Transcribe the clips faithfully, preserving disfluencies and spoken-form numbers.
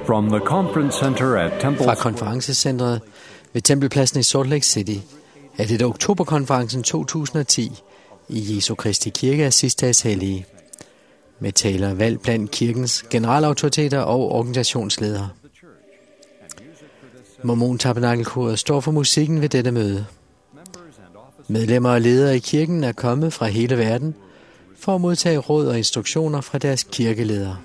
From the conference center at Temple Fra Square. konferencecentret ved Tempelpladsen i Salt Lake City er det oktoberkonferencen to tusind og ti i Jesu Kristi Kirke af Sidstedags Hellige, med taler valgt blandt kirkens generalautoriteter og organisationsledere. Mormon Tabernakelkoret står for musikken ved dette møde. Medlemmer og ledere i kirken er kommet fra hele verden for at modtage råd og instruktioner fra deres kirkeledere.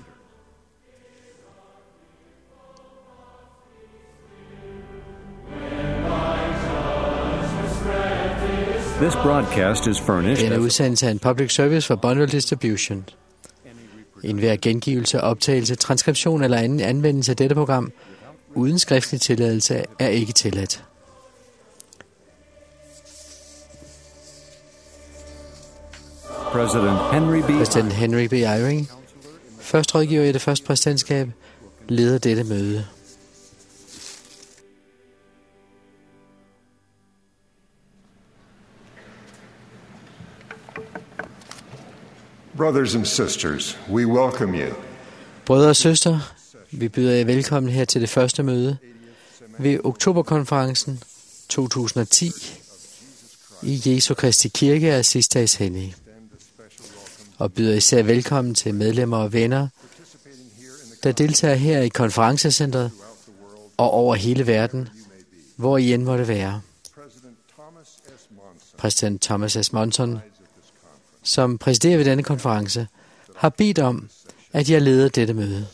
This broadcast is furnished Denne as udsendelse er en public service for bundle distribution. En hver gengivelse, optagelse, transkription eller anden anvendelse af dette program uden skriftlig tilladelse er ikke tilladt. President Henry B. Præsident Henry B. Eyring, først rådgiver i det første præsidentskab, leder dette møde. Brothers and sisters, we welcome you. Brødre og søstre, vi byder jer velkommen her til det første møde ved oktoberkonferencen to tusind og ti i Jesu Kristi Kirke af Sidstedags Hellige, og byder især velkommen til medlemmer og venner, der deltager her i konferencecentret og over hele verden, hvor I end måtte være. Præsident Thomas S. Monson, som præsiderer ved denne konference, har bedt om, at jeg leder dette møde.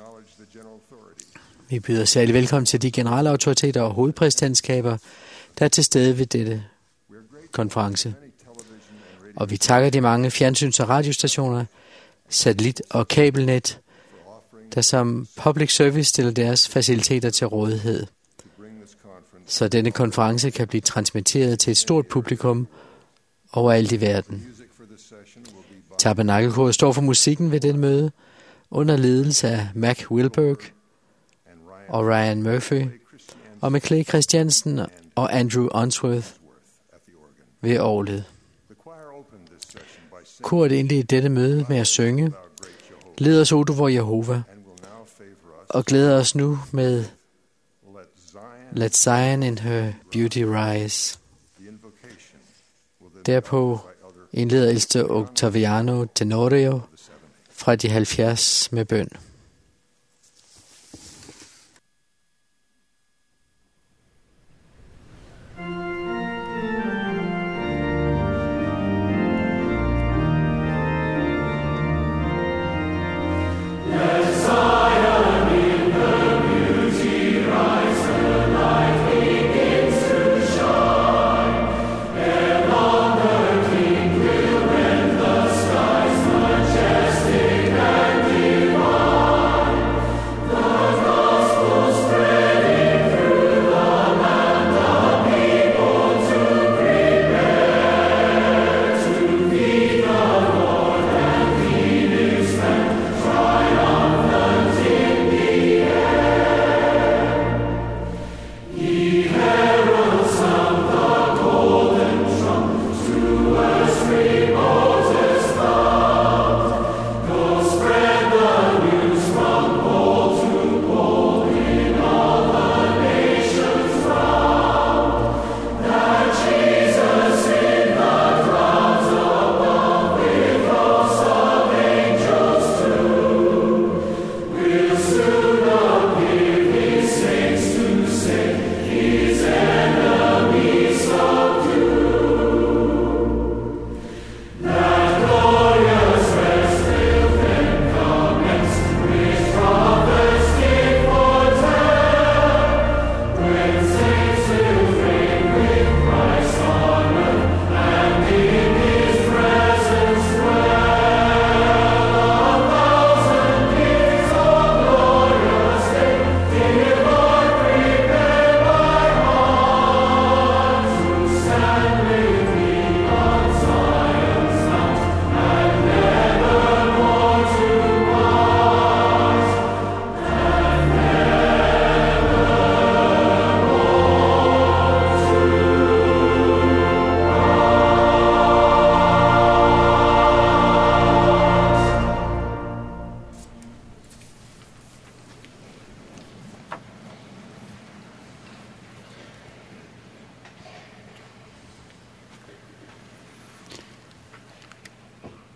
Vi byder særlig velkommen til de generalautoriteter og hovedpræsidentskaber, der er til stede ved dette konference. Og vi takker de mange fjernsyns- og radiostationer, satellit- og kabelnet, der som public service stiller deres faciliteter til rådighed, så denne konference kan blive transmitteret til et stort publikum overalt i verden. Tabernakelkoret står for musikken ved dette møde, under ledelse af Mac Wilberg og Ryan Murphy, og med Clay Christiansen og Andrew Unsworth ved orglet. Koret indledte dette møde med at synge, led os, O du vor Jehova, og glæder os nu med Let Zion in her beauty rise. Derpå indleder ældste Octaviano Tenorio fra de halvfjerds med bøn. Divine.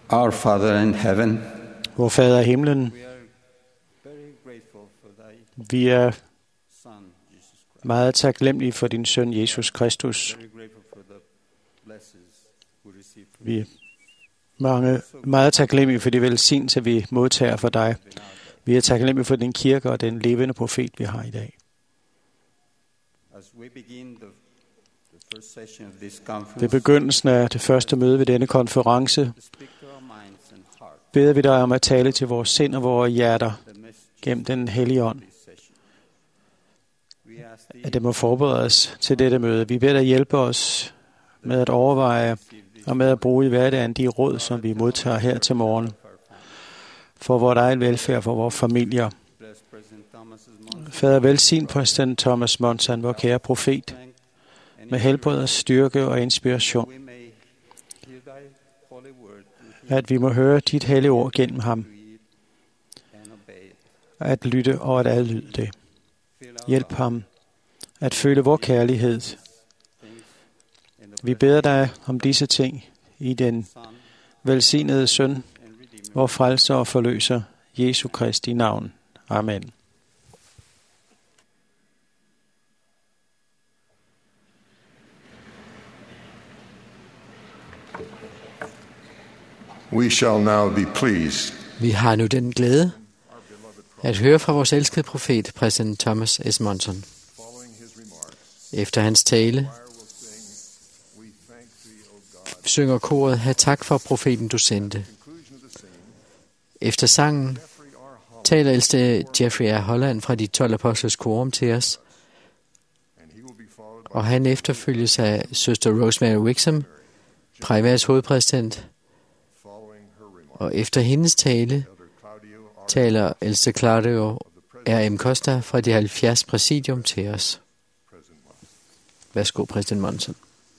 Our Father in heaven, Vor Fader i himlen, vi er meget taknemmelige for din søn Jesus Kristus. Vi er mange, meget taknemmelige for de velsignelser, vi modtager for dig. Vi er taknemmelige for din kirke og den levende profet, vi har i dag. Ved begyndelsen af det første møde ved denne konference, beder vi dig om at tale til vores sind og vores hjerter gennem den hellige ånd. At det må forberede os til dette møde. Vi beder dig hjælpe os med at overveje og med at bruge i hverdagen de råd, som vi modtager her til morgen. For vores egen velfærd, for vores familier. Fader, velsign præsident Thomas Monson, vor kære profet, med helbred og styrke og inspiration. At vi må høre dit hellige ord gennem ham. At lytte og at adlyde det. Hjælp ham at føle vor kærlighed. Vi beder dig om disse ting i den velsignede søn, vor frelser og forløser, Jesu Kristi navn. Amen. We shall now be pleased Vi har nu den glæde at høre fra vores elskede profet, præsident Thomas S. Monson. Efter hans tale synger koret, "Hav tak for profeten, du sendte." Efter sangen taler ældste Jeffrey R. Holland fra de tolv apostles korum til os, og han efterfølges af søster Rosemary Wixom, Præværets hovedpræsident, og efter hendes tale taler ældste Claudio R. M. Costa fra de halvfjerds præsidium til os. Værsgo, præsident Monson.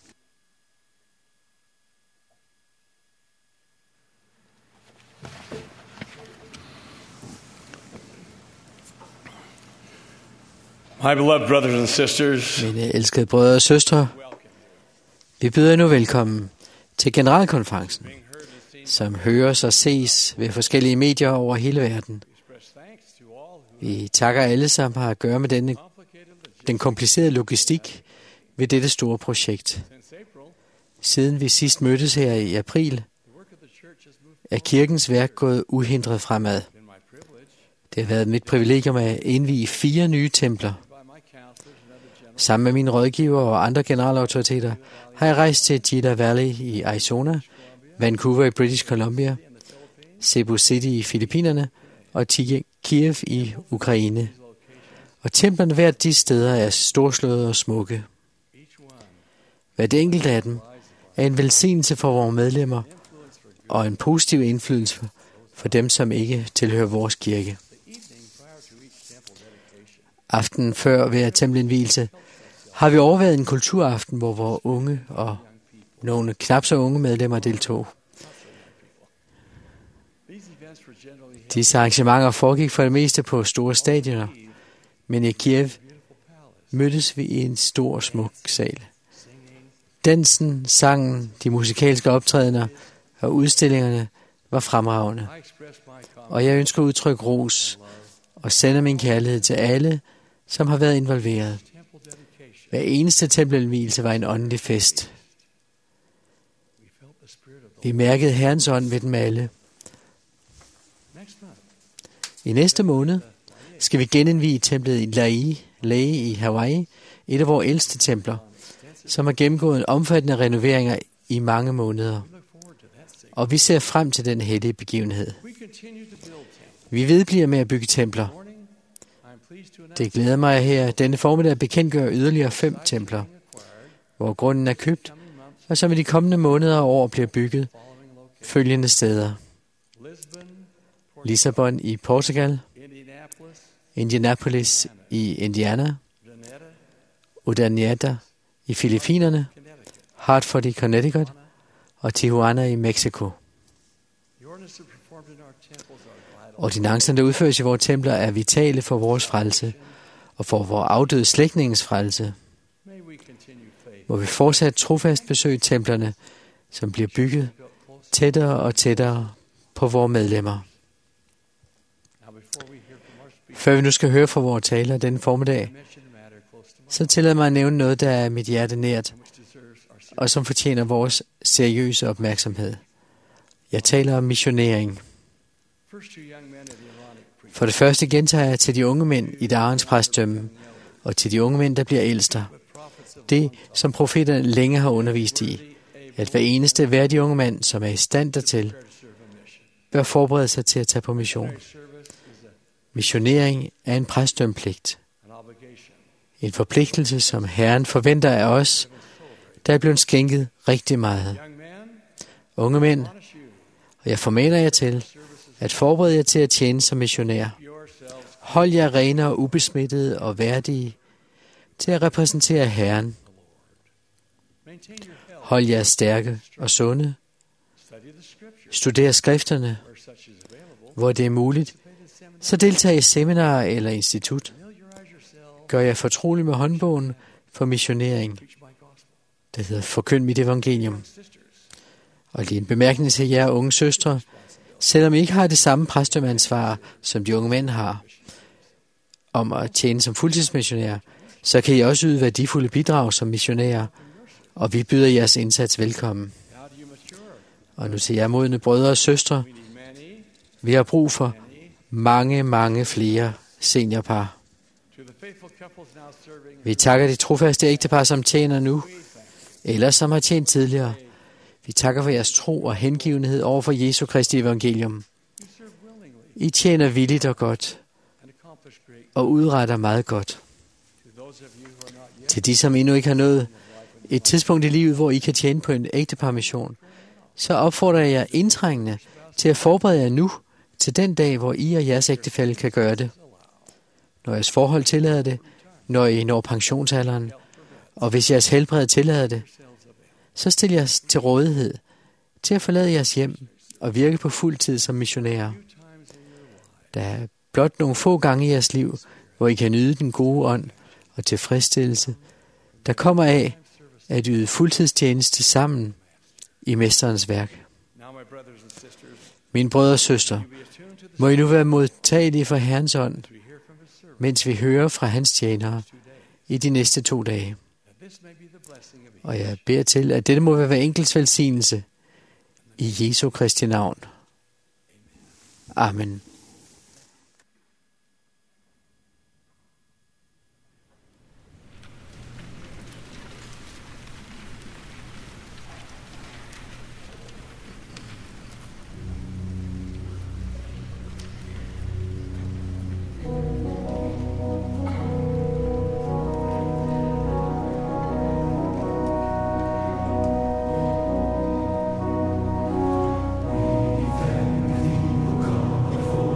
My beloved brothers and sisters, Mine elskede brødre og søstre, vi byder nu velkommen til generalkonferencen, som høres og ses ved forskellige medier over hele verden. Vi takker alle, som har at gøre med denne, den komplicerede logistik ved dette store projekt. Siden vi sidst mødtes her i april, er kirkens værk gået uhindret fremad. Det har været mit privilegium at indvie fire nye templer. Sammen med mine rådgiver og andre generalautoriteter har jeg rejst til Jeddah Valley i Arizona, Vancouver i British Columbia, Cebu City i Filippinerne og Kiev i Ukraine. Og templerne hver de steder er storslåede og smukke. Hvert enkelt af dem er en velsignelse for vores medlemmer og en positiv indflydelse for dem, som ikke tilhører vores kirke. Aftenen før hver tempelindvielse har vi overvejet en kulturaften, hvor vores unge og nogle knap så unge medlemmer deltog. Disse arrangementer foregik for det meste på store stadioner, men i Kiev mødtes vi i en stor, smuk sal. Dansen, sangen, de musikalske optrædener og udstillingerne var fremragende. Og jeg ønsker at udtrykke ros og sende min kærlighed til alle, som har været involveret. Hver eneste tempelindvielse var en åndelig fest. Vi mærkede Herrens ånd ved dem alle. I næste måned skal vi genindvie templet i Lae, Lae i Hawaii, et af vores ældste templer, som har gennemgået en omfattende renoveringer i mange måneder. Og vi ser frem til den hellige begivenhed. Vi vedbliver med at bygge templer. Det glæder mig her denne formiddag at bekendtgøre yderligere fem templer, hvor grunden er købt, og som i de kommende måneder og år bliver bygget følgende steder: Lissabon i Portugal, Indianapolis i Indiana, Urdaneta i Filippinerne, Hartford i Connecticut og Tijuana i Mexico. Ordinancerne, der udføres i vores templer, er vitale for vores frelse og for vores afdøde slægtningens frelse. Må vi fortsat trofast besøge templerne, som bliver bygget tættere og tættere på vores medlemmer. Før vi nu skal høre fra vores taler denne formiddag, så tillad mig at nævne noget, der er mit hjerte nært, og som fortjener vores seriøse opmærksomhed. Jeg taler om missionering. For det første gentager jeg til de unge mænd i Darens præstdømme, og til de unge mænd, der bliver ældster. Det, som profeterne længe har undervist i, at hver eneste hver de unge mand, som er i stand dertil, bør forberede sig til at tage på mission. Missionering er en præstdømpligt. En forpligtelse, som Herren forventer af os, der er blevet skænket rigtig meget. Unge mænd, og jeg formaner jer til, at forberede jer til at tjene som missionær. Hold jer rene og ubesmittede og værdige til at repræsentere Herren. Hold jer stærke og sunde. Studer skrifterne, hvor det er muligt. Så deltag i seminarer eller institut. Gør jer fortrolig med håndbogen for missionering, der hedder Forkynd mit evangelium. Og lige en bemærkning til jer unge søstre. Selvom I ikke har det samme præstedømmeansvar, som de unge mænd har, om at tjene som fuldtidsmissionærer, så kan I også yde værdifulde bidrag som missionærer, og vi byder jeres indsats velkommen. Og nu til jer modne brødre og søstre. Vi har brug for mange, mange flere seniorpar. Vi takker de trofaste ægtepar, som tjener nu, eller som har tjent tidligere. Vi takker for jeres tro og hengivenhed over for Jesu Kristi evangelium. I tjener villigt og godt, og udretter meget godt. Til de, som endnu ikke har nået et tidspunkt i livet, hvor I kan tjene på en ægteparmission, så opfordrer jeg indtrængende til at forberede jer nu til den dag, hvor I og jeres ægtefælle kan gøre det. Når jeres forhold tillader det, når I når pensionsalderen, og hvis jeres helbred tillader det, så stil jeres til rådighed til at forlade jeres hjem og virke på fuld tid som missionærer. Der er blot nogle få gange i jeres liv, hvor I kan nyde den gode ånd og tilfredsstillelse, der kommer af at yde fuldtidstjeneste sammen i mesterens værk. Mine brødre og søstre, må I nu være modtagelige for Herrens ånd, mens vi hører fra hans tjenere i de næste to dage. Og jeg beder til, at dette må være hver enkelts velsignelse i Jesu Kristi navn. Amen. For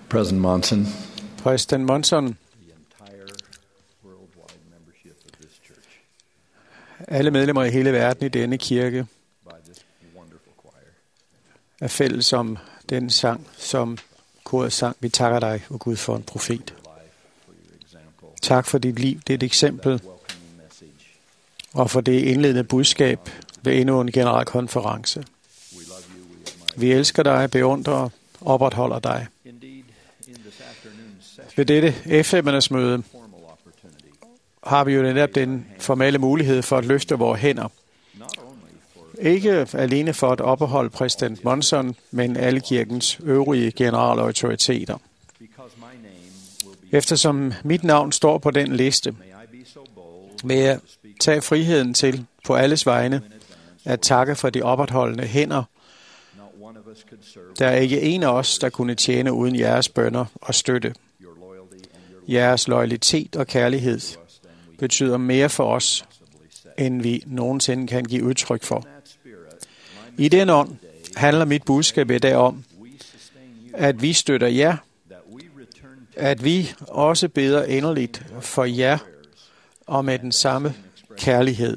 President Monson, Præsident Monson, alle medlemmer i hele verden i denne kirke er fælles om den sang, som koret sang. Vi takker dig, o Gud, for en profet. Tak for dit liv, det er et eksempel, og for det indledende budskab ved endnu en generalkonference. Vi elsker dig, beundrer, opretholder dig. Ved dette F M'ernes møde har vi jo netop den formelle mulighed for at løfte vores hænder. Ikke alene for at opretholde præsident Monson, men alle kirkens øvrige generalautoriteter. Eftersom mit navn står på den liste, vil jeg tage friheden til på alles vegne at takke for de opretholdende hænder. Der er ikke en af os, der kunne tjene uden jeres bønner og støtte. Jeres loyalitet og kærlighed betyder mere for os, end vi nogensinde kan give udtryk for. I den ånd handler mit budskab i dag om, at vi støtter jer, at vi også beder inderligt for jer og med den samme kærlighed.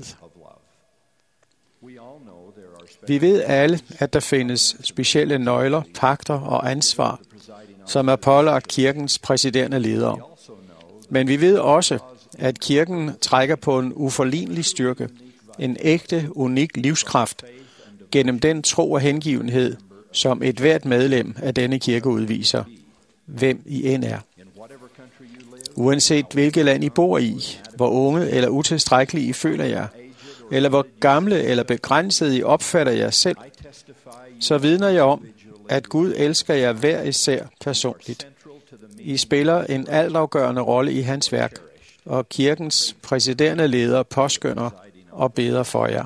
Vi ved alle, at der findes specielle nøgler, pagter og ansvar, som er pålagt kirkens præsiderende ledere. Men vi ved også, at kirken trækker på en uforlignelig styrke, en ægte, unik livskraft, gennem den tro og hengivenhed, som et hvert medlem af denne kirke udviser, hvem I end er. Uanset hvilket land I bor i, hvor unge eller utilstrækkelige I føler jer, eller hvor gamle eller begrænsede I opfatter jer selv, så vidner jeg om, at Gud elsker jer hver især personligt. I spiller en altafgørende rolle i hans værk, og kirkens præsiderende leder påskønner og beder for jer.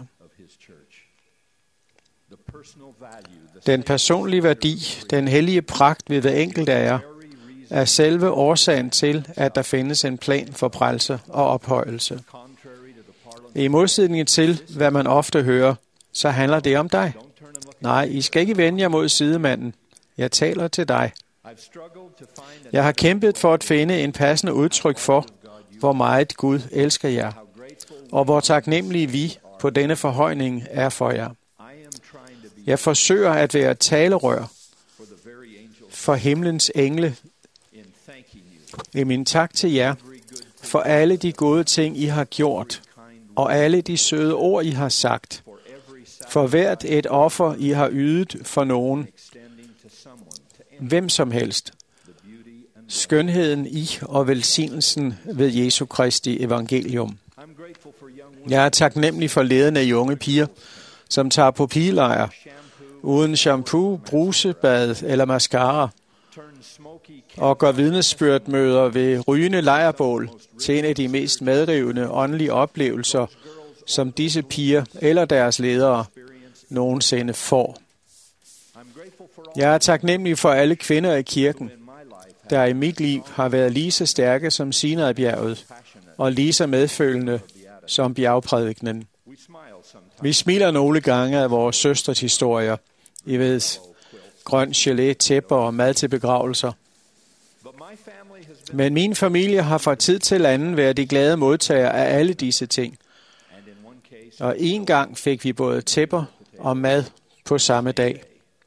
Den personlige værdi, den hellige pragt ved hver enkelt af jer, er selve årsagen til, at der findes en plan for frelse og ophøjelse. I modsætning til, hvad man ofte hører, så handler det om dig. Nej, I skal ikke vende jer mod sidemanden. Jeg taler til dig. Jeg har kæmpet for at finde en passende udtryk for, hvor meget Gud elsker jer, og hvor taknemmelige vi på denne forhøjning er for jer. Jeg forsøger at være talerør for himlens engle i min tak til jer for alle de gode ting, I har gjort, og alle de søde ord, I har sagt, for hvert et offer, I har ydet for nogen, hvem som helst. Skønheden i og velsignelsen ved Jesu Kristi evangelium. Jeg er taknemmelig for lederne af unge piger, som tager på pigelejr, uden shampoo, brusebad eller mascara, og gør vidnesbyrdmøder ved rygende lejrbål til en af de mest medrivende åndelige oplevelser, som disse piger eller deres ledere nogensinde får. Jeg er taknemmelig for alle kvinder i kirken, der i mit liv har været lige så stærke som Sinai-bjerget, og lige så medfølende som bjergprædikenen. Vi smiler nogle gange af vores søsters historier. I ved, grøn gelé, tæpper og mad til begravelser. Men min familie har fra tid til anden været de glade modtagere af alle disse ting. Og en gang fik vi både tæpper og mad på samme dag.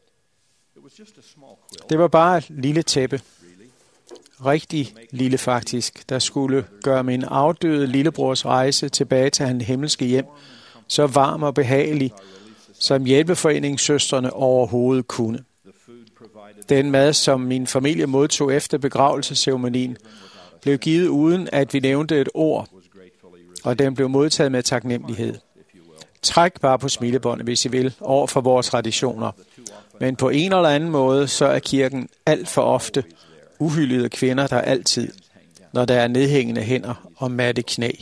Det var bare et lille tæppe. Rigtig lille faktisk, der skulle gøre min afdøde lillebrors rejse tilbage til hans himmelske hjem så varm og behagelig, som hjælpeforeningssøstrene overhovedet kunne. Den mad, som min familie modtog efter begravelsesceremonien, blev givet uden, at vi nævnte et ord, og den blev modtaget med taknemmelighed. Træk bare på smilebåndet, hvis I vil, over for vores traditioner. Men på en eller anden måde, så er kirken alt for ofte uhyldede kvinder, der altid, når der er nedhængende hænder og matte knæ.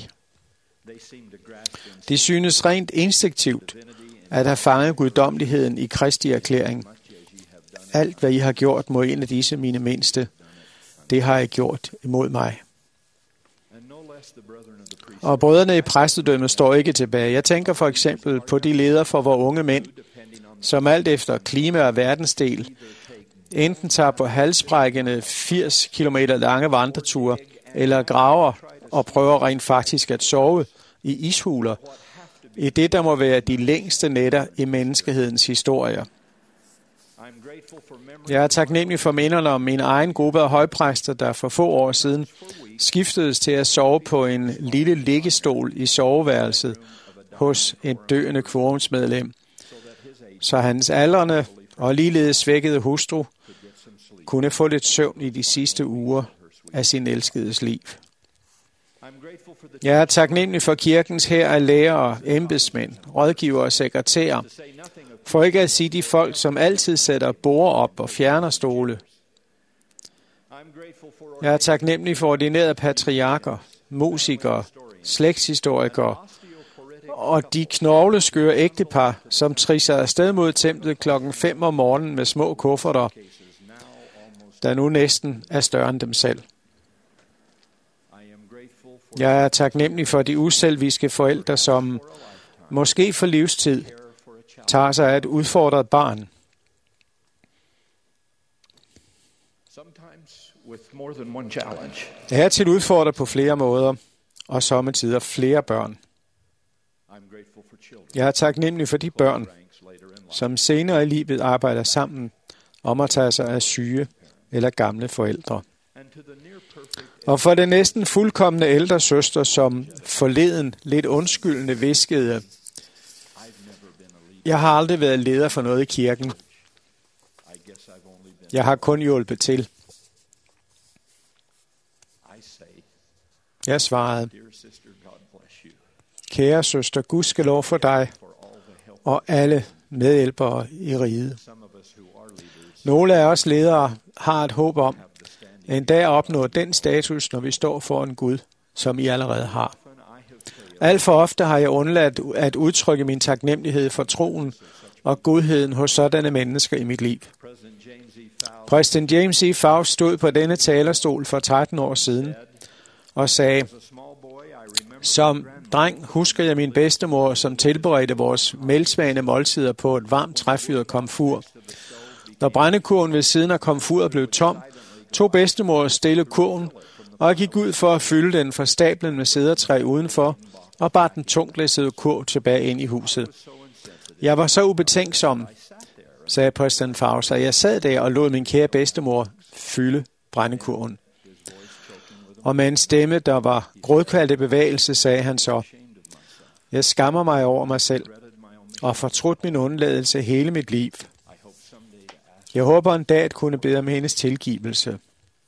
De synes rent instinktivt at have fanget guddommeligheden i Kristi erklæring. Alt, hvad I har gjort mod en af disse mine mindste, det har I gjort imod mig. Og brødrene i præstedømmet står ikke tilbage. Jeg tænker for eksempel på de ledere for vores unge mænd, som alt efter klima og verdensdel enten tager på halsbrækkende firs kilometer lange vandreture, eller graver og prøver rent faktisk at sove i ishuler, i det, der må være de længste nætter i menneskehedens historie. Jeg er taknemmelig for minderne om min egen gruppe af højpræster, der for få år siden skiftedes til at sove på en lille liggestol i soveværelset hos et døende quorumsmedlem, så hans aldrende og ligeledes svækkede hustru kunne få lidt søvn i de sidste uger af sin elskedes liv. Jeg er taknemmelig for kirkens hær af lærere, embedsmænd, rådgivere og sekretærer, for ikke at sige de folk, som altid sætter borde op og fjerner stole. Jeg er taknemmelig for ordinerede patriarker, musikere, slægtshistorikere og de knogleskøre ægtepar, som trisser afsted mod templet klokken fem om morgenen med små kufferter, der nu næsten er større end dem selv. Jeg er taknemmelig for de uselviske forældre, som måske for livstid tager sig af et udfordret barn. Jeg er til udfordret på flere måder, og sommetider flere børn. Jeg er taknemmelig for de børn, som senere i livet arbejder sammen om at tage sig af syge eller gamle forældre. Og for den næsten fuldkomne ældre søster, som forleden lidt undskyldende hviskede: jeg har aldrig været leder for noget i kirken. Jeg har kun hjulpet til. Jeg svarede: kære søster, Gud skal lov for dig og alle medhjælpere i riget. Nogle af os ledere har et håb om en dag at opnå den status, når vi står foran Gud, som I allerede har. Alt for ofte har jeg undladt at udtrykke min taknemmelighed for troen og godheden hos sådanne mennesker i mit liv. Præsident James E. Faust stod på denne talerstol for tretten år siden og sagde: som dreng husker jeg min bedstemor, som tilberedte vores melsvane måltider på et varmt træfyret komfur. Når brændekurven ved siden af komfuret blev tom, tog bedstemor stille kurven og gik ud for at fylde den fra stablen med cedertræ udenfor og bar den tungtlæssede kurv tilbage ind i huset. Jeg var så ubetænksom, sagde præsident Faust, at jeg sad der og lod min kære bedstemor fylde brændekurven. Og med en stemme, der var grådkvalgt i bevægelse, sagde han så: jeg skammer mig over mig selv og fortrudt min undladelse hele mit liv. Jeg håber en dag at kunne bede om hendes tilgivelse.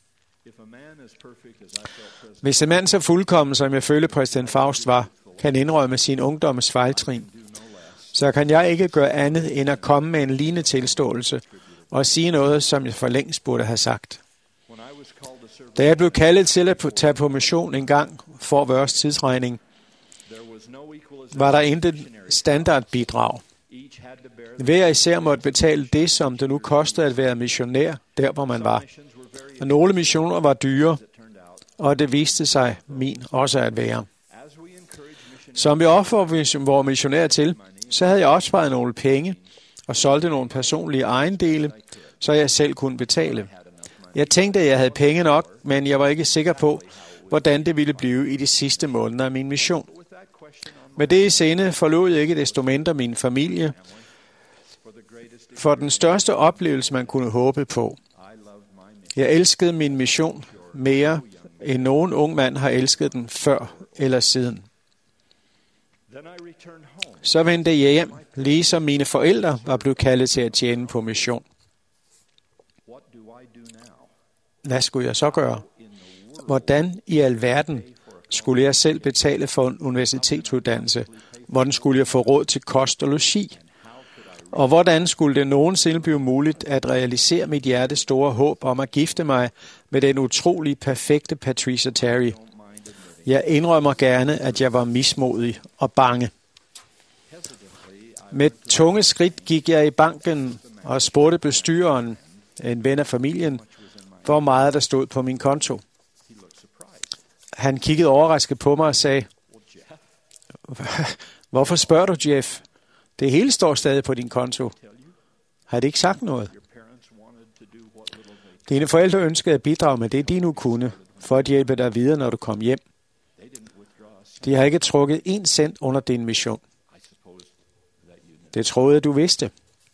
Hvis en mand så fuldkommen, som jeg følte præsident Faust var, kan indrømme sin ungdoms fejltrin, så kan jeg ikke gøre andet end at komme med en lignende tilståelse og sige noget, som jeg for længst burde have sagt. Da jeg blev kaldet til at tage på mission en gang for vores tidsregning, var der intet standardbidrag. Hver især måtte betale det, som det nu kostede at være missionær, der hvor man var. Og nogle missioner var dyre, og det viste sig min også at være. Som vi opfordrede vores missionær til, så havde jeg opsparet nogle penge og solgte nogle personlige ejendele, så jeg selv kunne betale. Jeg tænkte, at jeg havde penge nok, men jeg var ikke sikker på, hvordan det ville blive i de sidste måneder af min mission. Med det i sinde forlod jeg ikke desto mindre min familie for den største oplevelse, man kunne håbe på. Jeg elskede min mission mere, end nogen ung mand har elsket den før eller siden. Så vendte jeg hjem, ligesom mine forældre var blevet kaldet til at tjene på mission. Hvad skulle jeg så gøre? Hvordan i alverden skulle jeg selv betale for en universitetsuddannelse? Hvordan skulle jeg få råd til kost og logi? Og hvordan skulle det nogensinde blive muligt at realisere mit hjertes store håb om at gifte mig med den utrolig perfekte Patricia Terry? Jeg indrømmer gerne, at jeg var mismodig og bange. Med tunge skridt gik jeg i banken og spurgte bestyreren, en ven af familien, hvor meget der stod på min konto. Han kiggede overrasket på mig og sagde: hvorfor spørger du, Jeff? Det hele står stadig på din konto. Har det ikke sagt noget? Dine forældre ønskede at bidrage med det, de nu kunne, for at hjælpe dig videre, når du kom hjem. De har ikke trukket en cent under din mission. Det troede jeg, du vidste.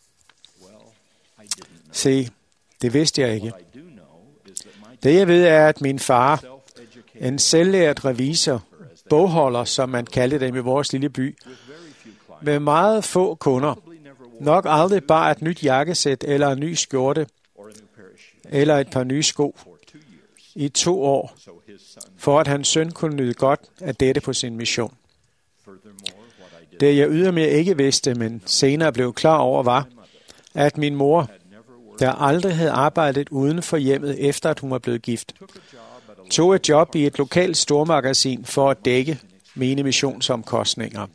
Se, det vidste jeg ikke. Det jeg ved er, at min far, en selvlært revisor, bogholder, som man kaldte dem i vores lille by, med meget få kunder, nok aldrig bare et nyt jakkesæt eller en ny skjorte, eller et par nye sko, i to år, for at hans søn kunne nyde godt af dette på sin mission. Det jeg ydermere ikke vidste, men senere blev klar over, var, at min mor, der aldrig havde arbejdet uden for hjemmet, efter at hun var blevet gift, tog et job i et lokalt stormagasin for at dække mine missionsomkostninger.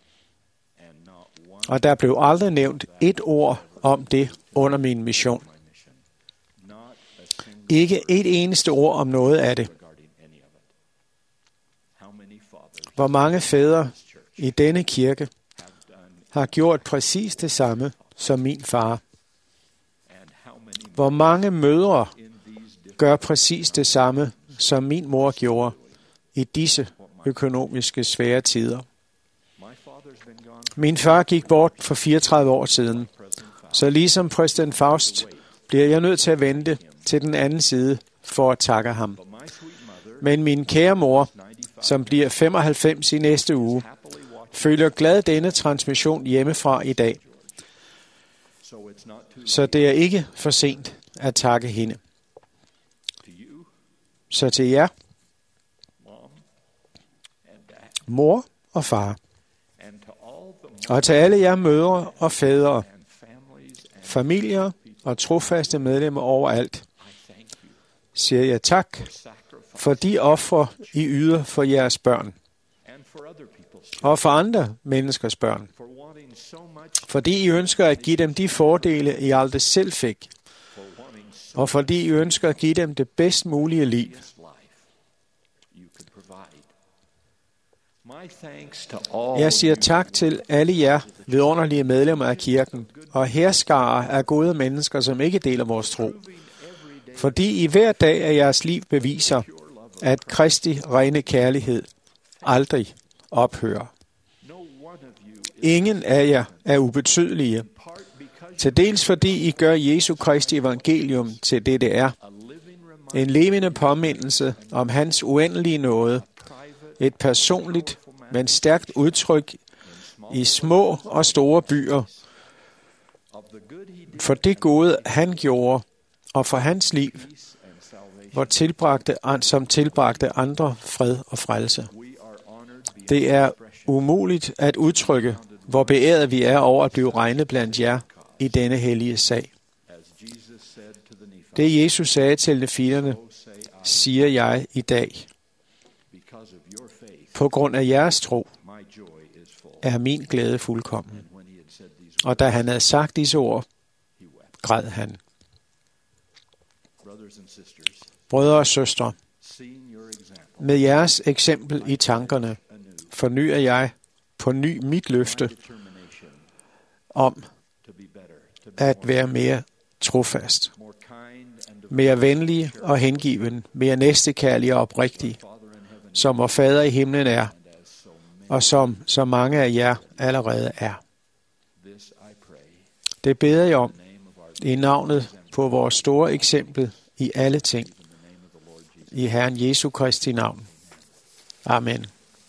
Og der blev aldrig nævnt et ord om det under min mission. Ikke et eneste ord om noget af det. Hvor mange fædre i denne kirke har gjort præcis det samme som min far. Hvor mange mødre gør præcis det samme, som min mor gjorde i disse økonomiske svære tider. Min far gik bort for fireogtredive år siden, så ligesom præsident Faust bliver jeg nødt til at vente til den anden side for at takke ham. Men min kære mor, som bliver femoghalvfems i næste uge, følger glad denne transmission hjemmefra i dag. Så det er ikke for sent at takke hende. Så til jer, mor og far, og til alle jer mødre og fædre, familier og trofaste medlemmer overalt, siger jeg tak for de ofre, I yder for jeres børn, og for andre menneskers børn, fordi I ønsker at give dem de fordele, I aldrig selv fik, og fordi I ønsker at give dem det bedst mulige liv. Jeg siger tak til alle jer vidunderlige medlemmer af kirken, og herskare af gode mennesker, som ikke deler vores tro, fordi I hver dag af jeres liv beviser, at Kristi rene kærlighed aldrig ophører. Ingen af jer er ubetydelige, til dels fordi I gør Jesu Kristi evangelium til det, det er. En levende påmindelse om hans uendelige nåde, et personligt, men stærkt udtryk i små og store byer, for det gode, han gjorde, og for hans liv, hvor tilbragte, som tilbragte andre fred og frelse. Det er umuligt at udtrykke, hvor beæret vi er over at blive regnet blandt jer i denne hellige sag. Det Jesus sagde til nefilerne, siger jeg i dag. På grund af jeres tro er min glæde fuldkommen. Og da han havde sagt disse ord, græd han. Brødre og søstre, med jeres eksempel i tankerne, fornyer jeg på ny mit løfte om at være mere trofast, mere venlig og hengiven, mere næstekærlig og oprigtig, som vor Fader i himlen er, og som så mange af jer allerede er. Det beder jeg om i navnet på vores store eksempel i alle ting, i Herren Jesu Kristi navn. Amen.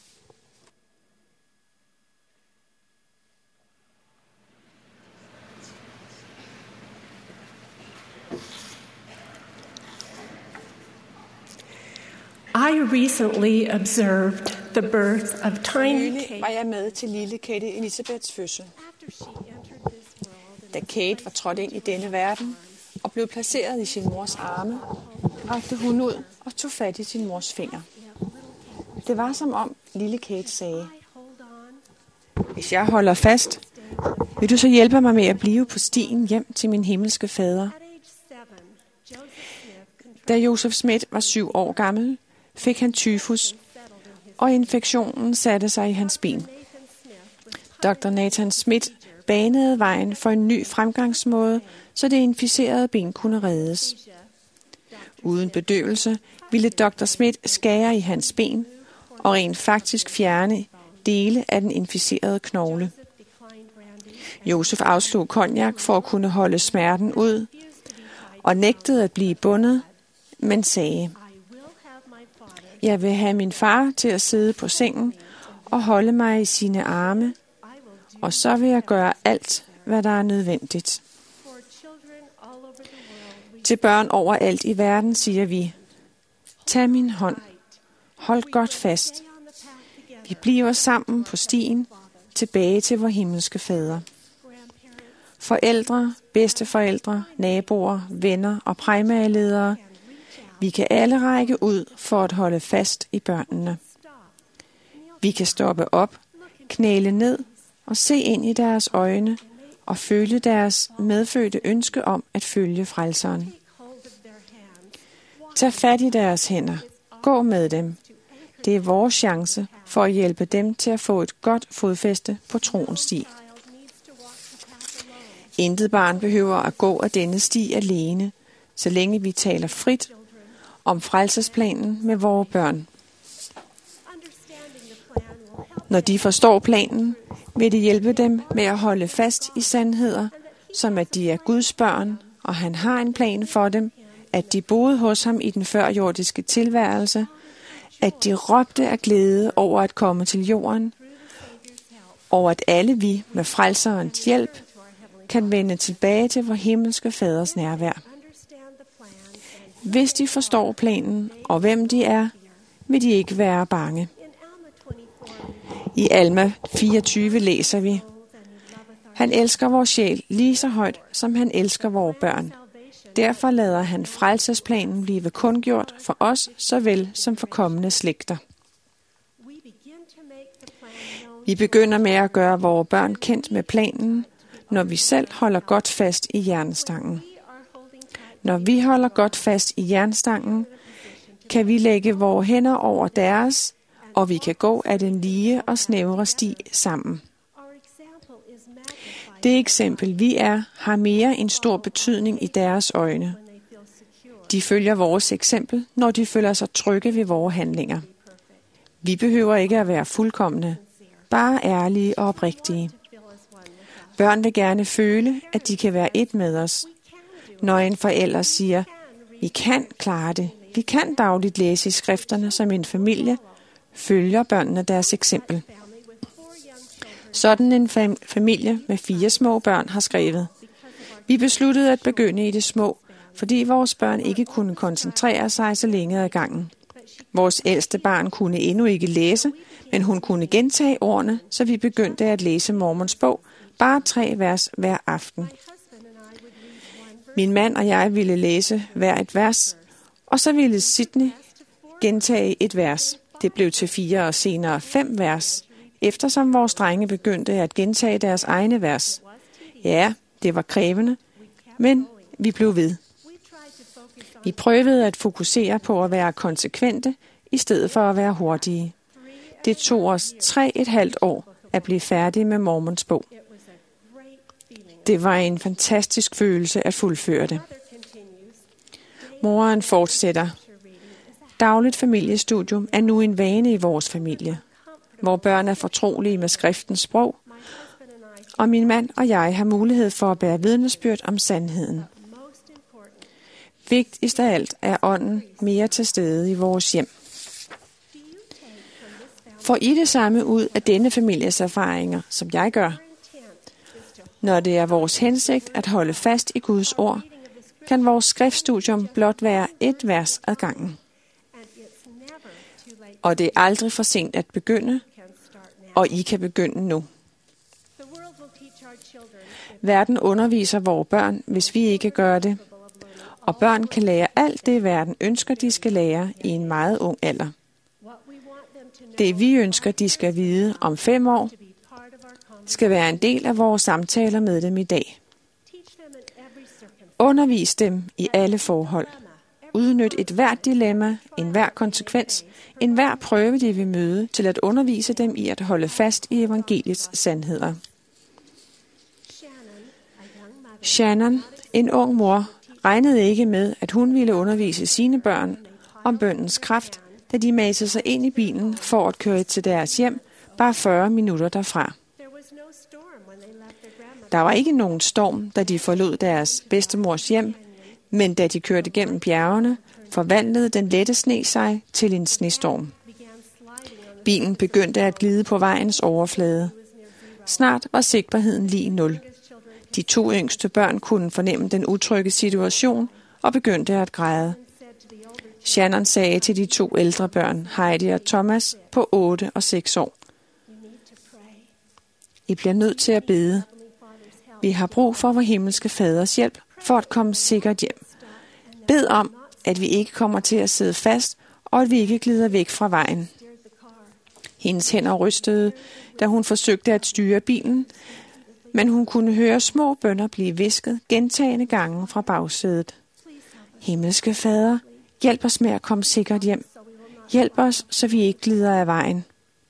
I recently observed the birth of Tiny Nylig Kate. var jeg med til lille Kate Elisabeths fødsel. Da Kate var trådt ind i denne verden og blev placeret i sin mors arme, rakte hun ud og tog fat i sin mors finger. Det var som om lille Kate sagde, hvis jeg holder fast, vil du så hjælpe mig med at blive på stien hjem til min himmelske fader. Da Joseph Smith var syv år gammel, fik han tyfus, og infektionen satte sig i hans ben. doktor Nathan Smith banede vejen for en ny fremgangsmåde, så det inficerede ben kunne reddes. Uden bedøvelse ville doktor Smith skære i hans ben og rent faktisk fjerne dele af den inficerede knogle. Josef afslog konjak for at kunne holde smerten ud og nægtede at blive bundet, men sagde: Jeg vil have min far til at sidde på sengen og holde mig i sine arme, og så vil jeg gøre alt, hvad der er nødvendigt. Til børn overalt i verden siger vi: Tag min hånd. Hold godt fast. Vi bliver sammen på stien tilbage til vor himmelske fader. Forældre, bedsteforældre, naboer, venner og primærledere, vi kan alle række ud for at holde fast i børnene. Vi kan stoppe op, knæle ned og se ind i deres øjne og føle deres medfødte ønske om at følge frelseren. Tag fat i deres hænder. Gå med dem. Det er vores chance for at hjælpe dem til at få et godt fodfæste på troens sti. Intet barn behøver at gå af denne sti alene, så længe vi taler frit om frelsesplanen med vores børn. Når de forstår planen, vil det hjælpe dem med at holde fast i sandheder, som at de er Guds børn, og han har en plan for dem, at de boede hos ham i den førjordiske tilværelse, at de råbte af glæde over at komme til jorden, og at alle vi med frelserens hjælp kan vende tilbage til vor himmelske faders nærvær. Hvis de forstår planen og hvem de er, vil de ikke være bange. I Alma fireogtyve læser vi: Han elsker vores sjæl lige så højt, som han elsker vores børn. Derfor lader han frelsesplanen blive kundgjort for os, såvel som for kommende slægter. Vi begynder med at gøre vores børn kendt med planen, når vi selv holder godt fast i jernstangen. Når vi holder godt fast i jernstangen, kan vi lægge vores hænder over deres, og vi kan gå af den lige og snævre sti sammen. Det eksempel, vi er, har mere en stor betydning i deres øjne. De følger vores eksempel, når de føler sig trygge ved vores handlinger. Vi behøver ikke at være fuldkomne, bare ærlige og oprigtige. Børn vil gerne føle, at de kan være et med os. Når en forælder siger: Vi kan klare det, vi kan dagligt læse i skrifterne som en familie, følger børnene deres eksempel. Sådan en fam- familie med fire små børn har skrevet: Vi besluttede at begynde i det små, fordi vores børn ikke kunne koncentrere sig så længe ad gangen. Vores ældste barn kunne endnu ikke læse, men hun kunne gentage ordene, så vi begyndte at læse Mormons bog, bare tre vers hver aften. Min mand og jeg ville læse hver et vers, og så ville Sydney gentage et vers. Det blev til fire og senere fem vers, eftersom vores drenge begyndte at gentage deres egne vers. Ja, det var krævende, men vi blev ved. Vi prøvede at fokusere på at være konsekvente, i stedet for at være hurtige. Det tog os tre et halvt år at blive færdige med Mormons bog. Det var en fantastisk følelse at fuldføre det. Moren fortsætter: Dagligt familiestudium er nu en vane i vores familie, hvor børn er fortrolige med skriftens sprog, og min mand og jeg har mulighed for at bære vidnesbyrd om sandheden. Vigtigst af alt er ånden mere til stede i vores hjem. Får I det samme ud af denne families erfaringer, som jeg gør? Når det er vores hensigt at holde fast i Guds ord, kan vores skriftstudium blot være et vers ad gangen. Og det er aldrig for sent at begynde, og I kan begynde nu. Verden underviser vores børn, hvis vi ikke gør det, og børn kan lære alt det, verden ønsker, de skal lære i en meget ung alder. Det vi ønsker, de skal vide om fem år, skal være en del af vores samtaler med dem i dag. Undervis dem i alle forhold. Udnyt et hvert dilemma, en hver konsekvens, en hver prøve, de vil møde, til at undervise dem i at holde fast i evangeliets sandheder. Shannon, en ung mor, regnede ikke med, at hun ville undervise sine børn om bønnens kraft, da de masede sig ind i bilen for at køre til deres hjem, bare fyrre minutter derfra. Der var ikke nogen storm, da de forlod deres bedstemors hjem, men da de kørte gennem bjergene, forvandlede den lette sne sig til en snestorm. Bilen begyndte at glide på vejens overflade. Snart var sigtbarheden lige nul. De to yngste børn kunne fornemme den utrygge situation og begyndte at græde. Shannon sagde til de to ældre børn, Heidi og Thomas, på otte og seks år: I bliver nødt til at bede. Vi har brug for vor himmelske faders hjælp for at komme sikkert hjem. Bed om, at vi ikke kommer til at sidde fast, og at vi ikke glider væk fra vejen. Hendes hænder rystede, da hun forsøgte at styre bilen, men hun kunne høre små bønner blive hvisket gentagne gange fra bagsædet. Himmelske fader, hjælp os med at komme sikkert hjem. Hjælp os, så vi ikke glider af vejen.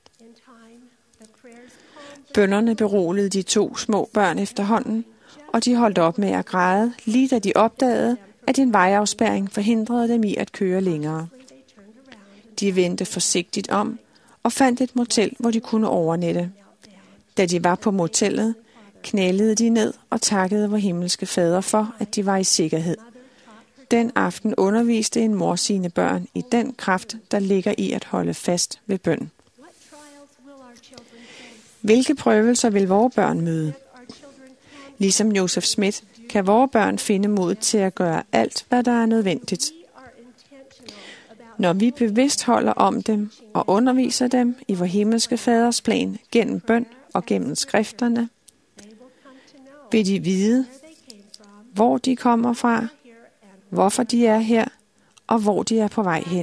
Bønnerne beroligede de to små børn efterhånden, og de holdt op med at græde, lige da de opdagede, at en vejafspærring forhindrede dem i at køre længere. De vendte forsigtigt om og fandt et motel, hvor de kunne overnatte. Da de var på motellet, knælede de ned og takkede vor himmelske fader for, at de var i sikkerhed. Den aften underviste en mor sine børn i den kraft, der ligger i at holde fast ved bøn. Hvilke prøvelser vil vores børn møde? Ligesom Joseph Smith kan vores børn finde mod til at gøre alt, hvad der er nødvendigt. Når vi bevidst holder om dem og underviser dem i vor himmelske faders plan gennem bøn og gennem skrifterne, vil de vide, hvor de kommer fra, hvorfor de er her, og hvor de er på vej hen.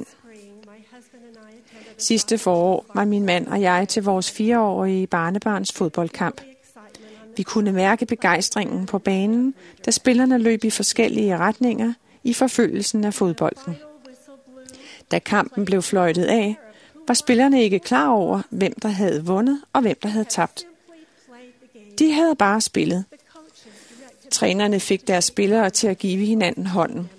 Sidste forår var min mand og jeg til vores fireårige barnebarns fodboldkamp. Vi kunne mærke begejstringen på banen, da spillerne løb i forskellige retninger i forfølgelsen af fodbolden. Da kampen blev fløjtet af, var spillerne ikke klar over, hvem der havde vundet og hvem der havde tabt. De havde bare spillet. Trænerne fik deres spillere til at give hinanden hånden.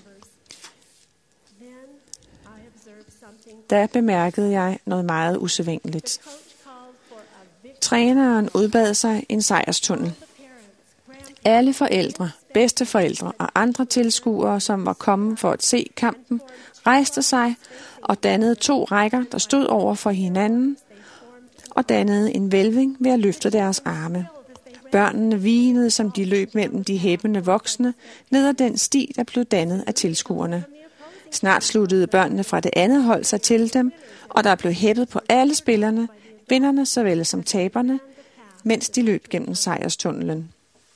Da bemærkede jeg noget meget usædvanligt. Træneren udbad sig en sejrstunnel. Alle forældre, bedsteforældre og andre tilskuere, som var kommet for at se kampen, rejste sig og dannede to rækker, der stod over for hinanden, og dannede en hvælving ved at løfte deres arme. Børnene hvinede, som de løb mellem de hæppende voksne, ned ad den sti, der blev dannet af tilskuerne. Snart sluttede børnene fra det andet hold sig til dem, og der blev hæppet på alle spillerne, vinderne såvel som taberne, mens de løb gennem sejrstunnelen.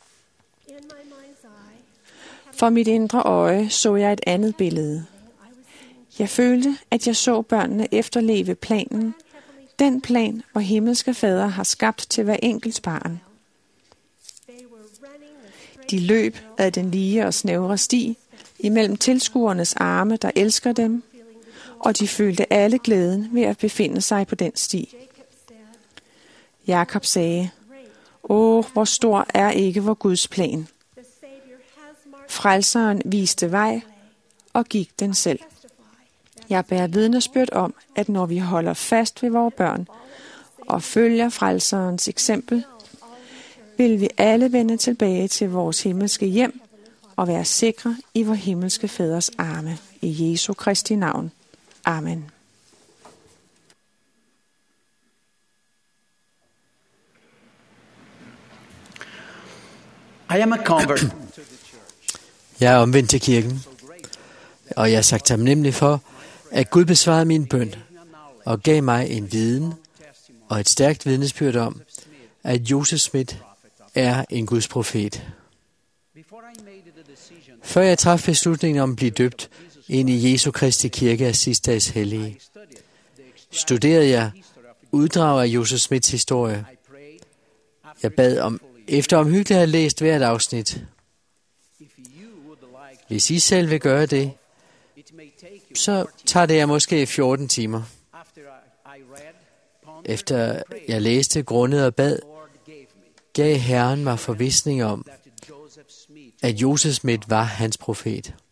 For mit indre øje så jeg et andet billede. Jeg følte, at jeg så børnene efterleve planen, den plan, hvor himmelske fader har skabt til hver enkelt barn. De løb ad den lige og snævre sti, imellem tilskuernes arme, der elsker dem, og de følte alle glæden ved at befinde sig på den sti. Jakob sagde, åh, hvor stor er ikke vor Guds plan. Frelseren viste vej og gik den selv. Jeg bærer vidnesbyrd om, at når vi holder fast ved vores børn og følger frelserens eksempel, vil vi alle vende tilbage til vores himmelske hjem og være sikre i vor himmelske faders arme. I Jesu Kristi navn. Amen. I am a convert. Jeg er omvendt til kirken, og jeg er sagt taknemmelig for, at Gud besvarede min bøn og gav mig en viden og et stærkt vidnesbyrd om, at Joseph Smith er en Guds profet. Før jeg traf beslutningen om at blive døbt ind i Jesu Kristi kirke af sidstedags hellige, studerede jeg uddrag af Joseph Smiths historie. Jeg bad om, efter omhyggeligt at have læst hvert afsnit. Hvis I selv vil gøre det, så tager det jer måske fjorten timer. Efter jeg læste, grundede og bad, gav Herren mig forvisning om, at Joseph Smith var hans profet.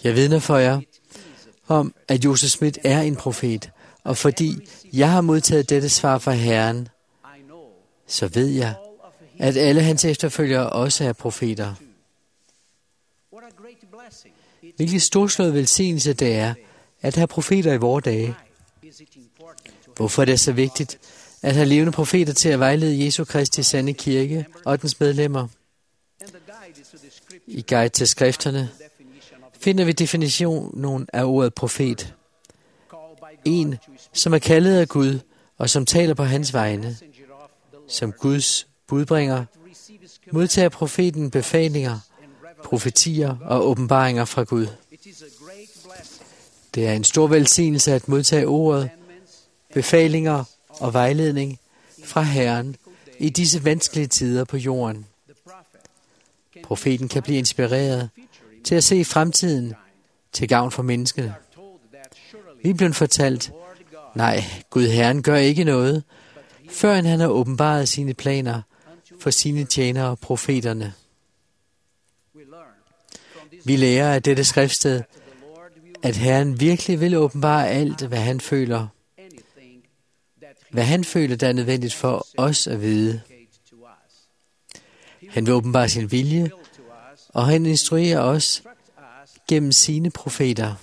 Jeg vidner for jer om, at Joseph Smith er en profet, og fordi jeg har modtaget dette svar fra Herren, så ved jeg, at alle hans efterfølgere også er profeter. Hvilken storslået velsignelse det er, at have profeter i vore dage. Hvorfor er det så vigtigt, at have levende profeter til at vejlede Jesu Kristi sande kirke og dens medlemmer? I Guide til skrifterne finder vi definitionen af ordet profet. En, som er kaldet af Gud, og som taler på hans vegne. Som Guds budbringer, modtager profeten befalinger, profetier og åbenbaringer fra Gud. Det er en stor velsignelse at modtage ordet, befalinger og vejledning fra Herren i disse vanskelige tider på jorden. Profeten kan blive inspireret til at se i fremtiden til gavn for menneskene. Vi er blevet fortalt, nej, Gud Herren gør ikke noget, før han har åbenbaret sine planer for sine tjenere, profeterne. Vi lærer af dette skriftsted, at Herren virkelig vil åbenbare alt, hvad han føler. Hvad han føler, der er nødvendigt for os at vide. Han vil åbenbare sin vilje, og han instruerer os gennem sine profeter.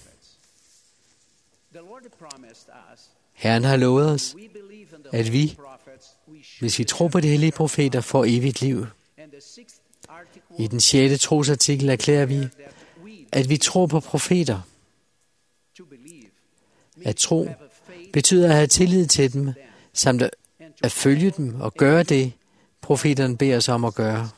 Herren har lovet os, at vi, hvis vi tror på de hellige profeter, får evigt liv. I den sjette trosartikel erklærer vi, at vi tror på profeter. At tro betyder at have tillid til dem, samt at følge dem og gøre det, profeterne beder os om at gøre.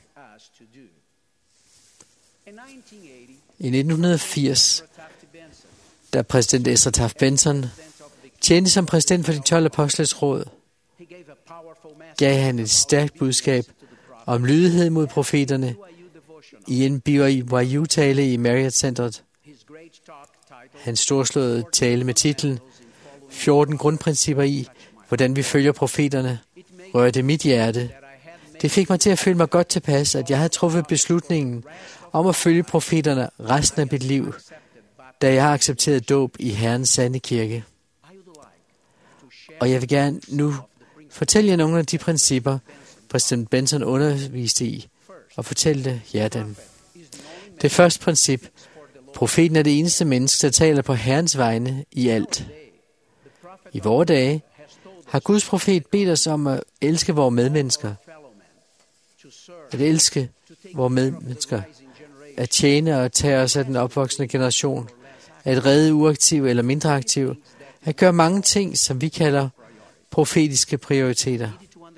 I nitten firs, da præsident Ezra Taft Benson tjente som præsident for de tolv apostles råd, gav han et stærkt budskab om lydighed mod profeterne i en B Y U-tale i Marriott Centeret. Hans storslåede tale med titlen fjorten grundprincipper i, hvordan vi følger profeterne, rørte mit hjerte. Det fik mig til at føle mig godt tilpas, at jeg havde truffet beslutningen om at følge profeterne resten af mit liv, da jeg har accepteret dåb i Herrens sande kirke. Og jeg vil gerne nu fortælle jer nogle af de principper, præsident Benson underviste i, og fortælle jer dem. Det første princip: profeten er det eneste menneske, der taler på Herrens vegne i alt. I vore dage har Guds profet bedt os om at elske vores medmennesker, at elske vores medmennesker, at tjene og tage os af den opvoksende generation, at redde uaktiv eller mindre aktiv, at gøre mange ting, som vi kalder profetiske prioriteter.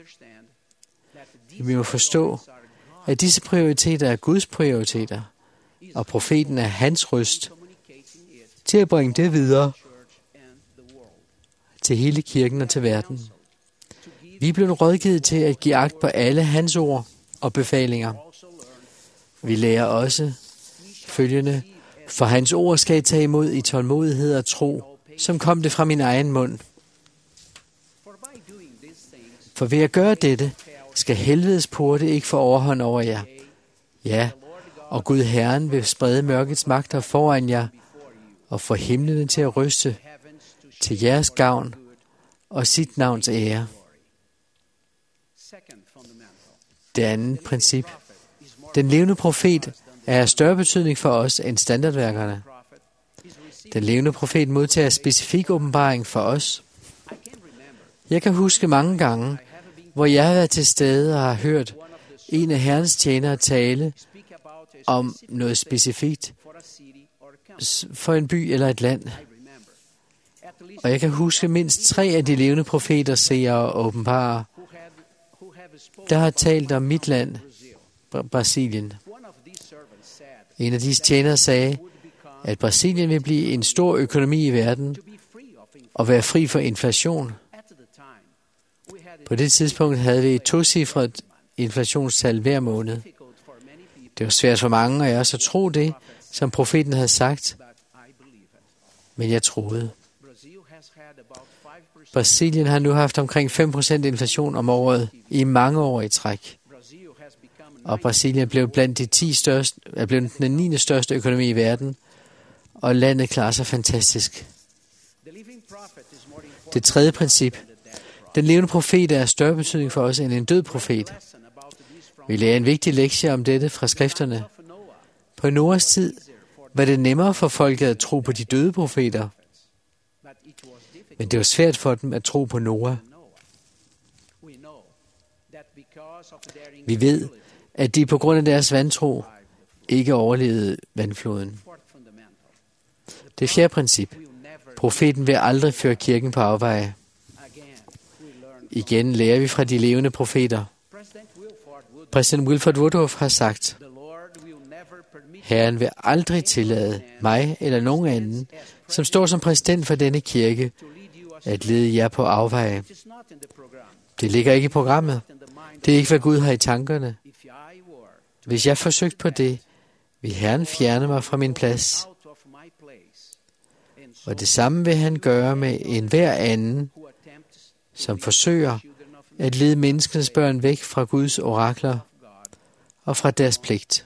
Vi må forstå, at disse prioriteter er Guds prioriteter, og profeten er hans røst til at bringe det videre til hele kirken og til verden. Vi er blevet rådgivet til at give agt på alle hans ord og befalinger. Vi lærer også følgende: for hans ord skal I tage imod i tålmodighed og tro, som kom det fra min egen mund. For ved at gøre dette, skal helvedes porte ikke få overhånd over jer. Ja, og Gud Herren vil sprede mørkets magter foran jer, og få himlene til at ryste til jeres gavn og sit navns ære. Det andet princip: den levende profet er af større betydning for os end standardværkerne. Den levende profet modtager specifik åbenbaring for os. Jeg kan huske mange gange, hvor jeg har været til stede og har hørt en af Herrens tjenere tale om noget specifikt for en by eller et land. Og jeg kan huske mindst tre af de levende profeter, seere og åbenbarer, der har talt om mit land, Brasilien. En af disse tjenere sagde, at Brasilien vil blive en stor økonomi i verden og være fri for inflation. På det tidspunkt havde vi et tocifret inflationstal hver måned. Det var svært for mange, og jeg også at tro det, som profeten havde sagt, men jeg troede. Brasilien har nu haft omkring fem procent inflation om året i mange år i træk. Og Brasilien blev blandt de ti største, er blevet den niende største økonomi i verden, og landet klarer sig fantastisk. Det tredje princip. Den levende profet er af større betydning for os end en død profet. Vi lærer en vigtig lektie om dette fra skrifterne. På Noahs tid var det nemmere for folket at tro på de døde profeter, men det var svært for dem at tro på Noah. Vi ved, at de på grund af deres vantro ikke overlevede vandfloden. Det fjerde princip. Profeten vil aldrig føre kirken på afveje. Igen lærer vi fra de levende profeter. Præsident Wilford Woodruff har sagt, Herren vil aldrig tillade mig eller nogen anden, som står som præsident for denne kirke, at lede jer på afveje. Det ligger ikke i programmet. Det er ikke, hvad Gud har i tankerne. Hvis jeg forsøgte på det, vil Herren fjerne mig fra min plads. Og det samme vil han gøre med enhver anden, som forsøger at lede menneskenes børn væk fra Guds orakler og fra deres pligt.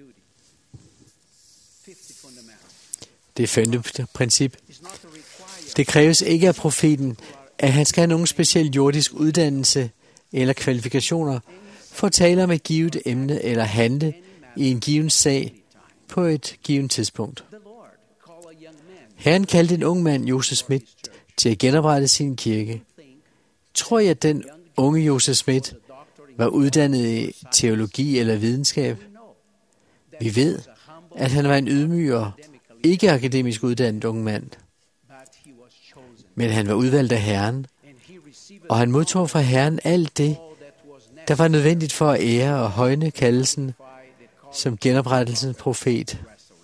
Det femte princip. Det kræves ikke af profeten, at han skal have nogen speciel jordisk uddannelse eller kvalifikationer for at tale om et givet emne eller handle i en given sag på et givet tidspunkt. Herren kaldte en ung mand, Joseph Smith, til at genoprette sin kirke. Tror jeg, at den unge Joseph Smith var uddannet i teologi eller videnskab? Vi ved, at han var en ydmyg og ikke akademisk uddannet ung mand. Men han var udvalgt af Herren, og han modtog fra Herren alt det, der var nødvendigt for at ære og højne kaldelsen som genoprettelsens profet.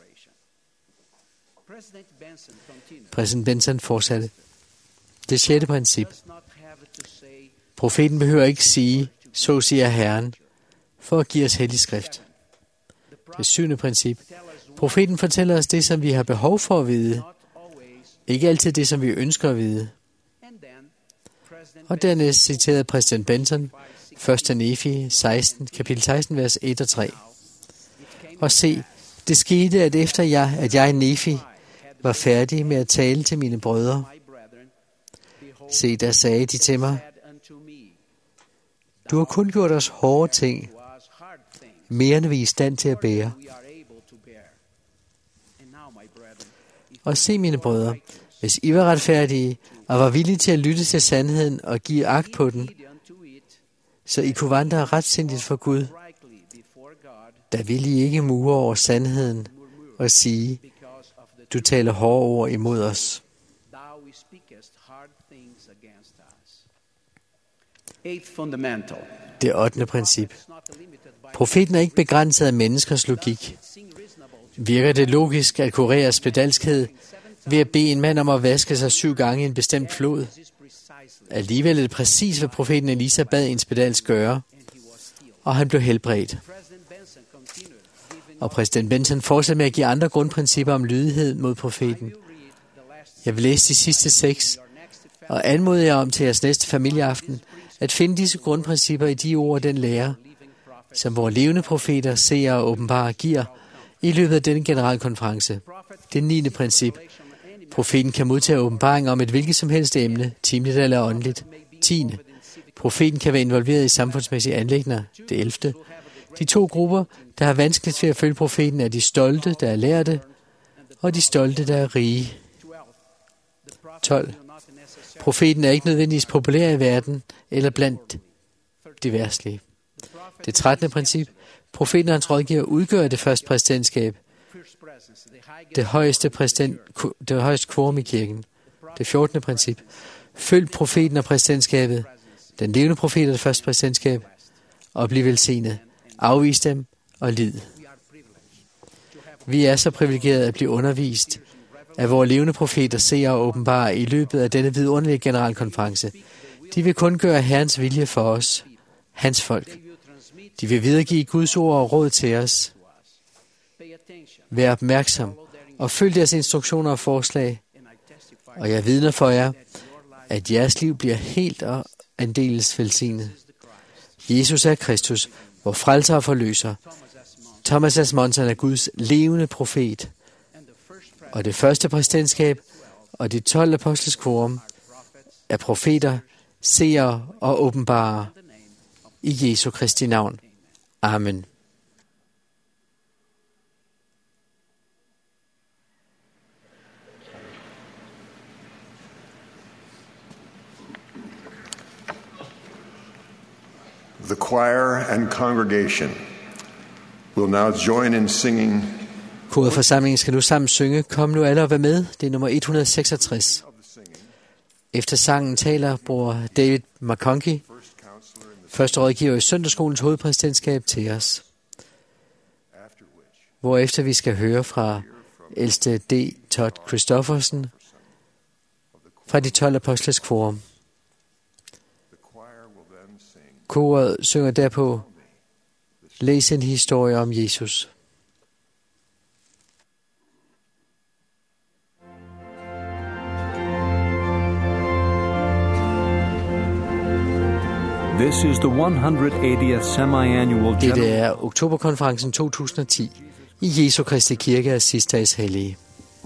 Præsident Benson fortsatte. Det sjette princip. Profeten behøver ikke sige, så siger Herren, for at give os hellig skrift. Det syvende princip. Profeten fortæller os det, som vi har behov for at vide. Ikke altid det, som vi ønsker at vide. Og dernæst citerede præsident Benson, første Nefi seksten, kapitel seksten, vers et og tre. Og se, det skete, at efter jeg, at jeg, Nefi, var færdig med at tale til mine brødre. Se, der sagde de til mig, du har kun gjort os hårde ting, mere end vi er i stand til at bære. Og se, mine brødre, hvis I var retfærdige og var villige til at lytte til sandheden og give agt på den, så I kunne vandre retsindigt for Gud, der ville I ikke mure over sandheden og sige, du taler hårde ord imod os. Det ottende princip. Profeten er ikke begrænset af menneskers logik. Virker det logisk at kurere spedalskhed ved at bede en mand om at vaske sig syv gange i en bestemt flod? Alligevel er det præcis, hvad profeten Elisa bad en spedalsk gøre, og han blev helbredt. Og præsident Benson fortsætter med at give andre grundprincipper om lydighed mod profeten. Jeg vil læse de sidste seks, og anmoder jer om til jeres næste familieaften, at finde disse grundprincipper i de ord, den lærer, som vores levende profeter, seere og åbenbare giver i løbet af denne generalkonference. Det niende princip. Profeten kan modtage åbenbaring om et hvilket som helst emne, timeligt eller åndeligt. tiende. Profeten kan være involveret i samfundsmæssige anliggender. Det ellevte. De to grupper, der har vanskeligt ved at følge profeten, er de stolte, der er lærte, og de stolte, der er rige. tolv. Profeten er ikke nødvendigvis populær i verden eller blandt de verdslige. Det trettende princip. Profeten og hans rådgiver udgør det første præsidentskab. Det højeste, præsident, det højeste kvorum i kirken. Det fjortende princip. Følg profeten og præsidentskabet. Den levende profet er det første præsidentskab. Og bliv velsignet. Afvis dem og lid. Vi er så privilegerede at blive undervist af vores levende profeter, seere og åbenbare i løbet af denne vidunderlige generalkonference. De vil kun gøre Herrens vilje for os, hans folk. De vil videregive Guds ord og råd til os. Vær opmærksom og følg deres instruktioner og forslag. Og jeg vidner for jer, at jeres liv bliver helt og aldeles velsignet. Jesus er Kristus, vor frelser og forløser. Thomas S. Monson er Guds levende profet og det første præsidentskab og de tolv apostles quorum er profeter, seere og åbenbarer i Jesu Kristi navn. Amen. The choir and congregation will now join in singing. Koret forsamlingen skal nu sammen synge Kom nu alle og vær med. Det er nummer et hundrede seksogtres. Efter sangen taler bror David McConkie, første rådgiver i Søndagsskolens hovedpræsidentskab, til os. Hvorefter vi skal høre fra ældste D. Todd Christoffersen fra de tolv apostles quorum. Koret synger derpå Læs en historie om Jesus. This is the one hundred eightieth semi-annual Dette general. er Oktoberkonferencen to tusind og ti i Jesu Kristi Kirke af sidste dags hellige.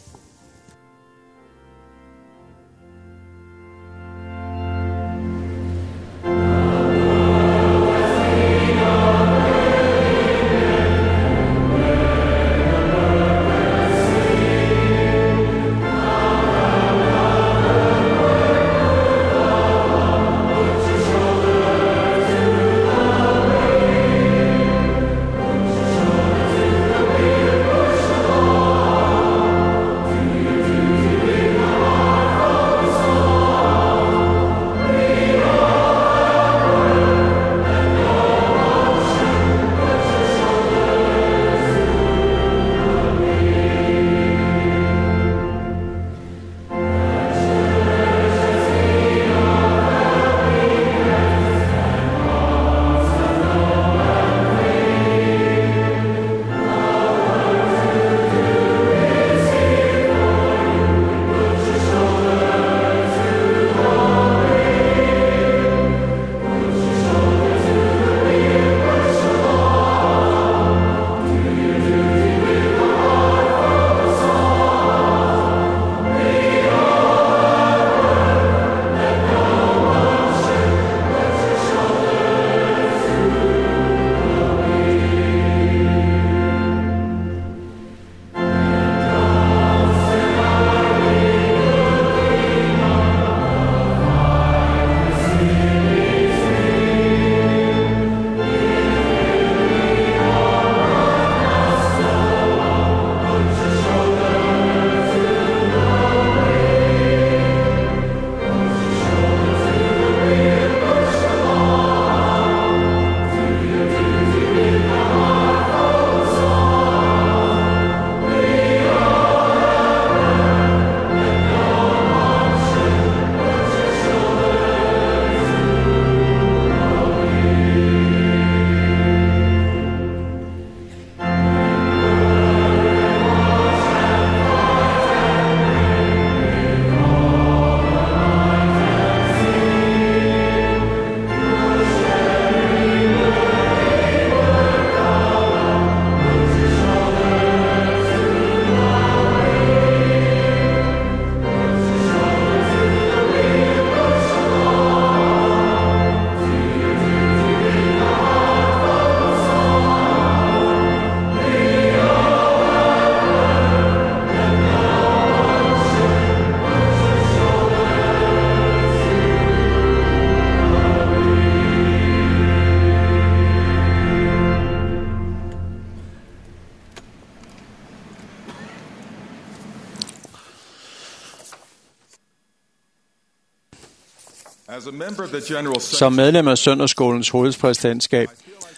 Som medlem af Søndagsskolens hovedpræsidentskab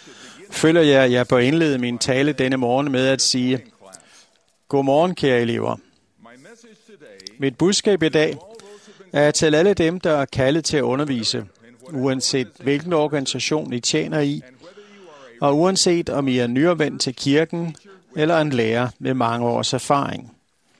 føler jeg, at jeg bør indlede min tale denne morgen med at sige: Godmorgen, kære elever. Mit budskab i dag er til alle dem, der er kaldet til at undervise, uanset hvilken organisation I tjener i, og uanset om I er nyopvendt til kirken eller en lærer med mange års erfaring.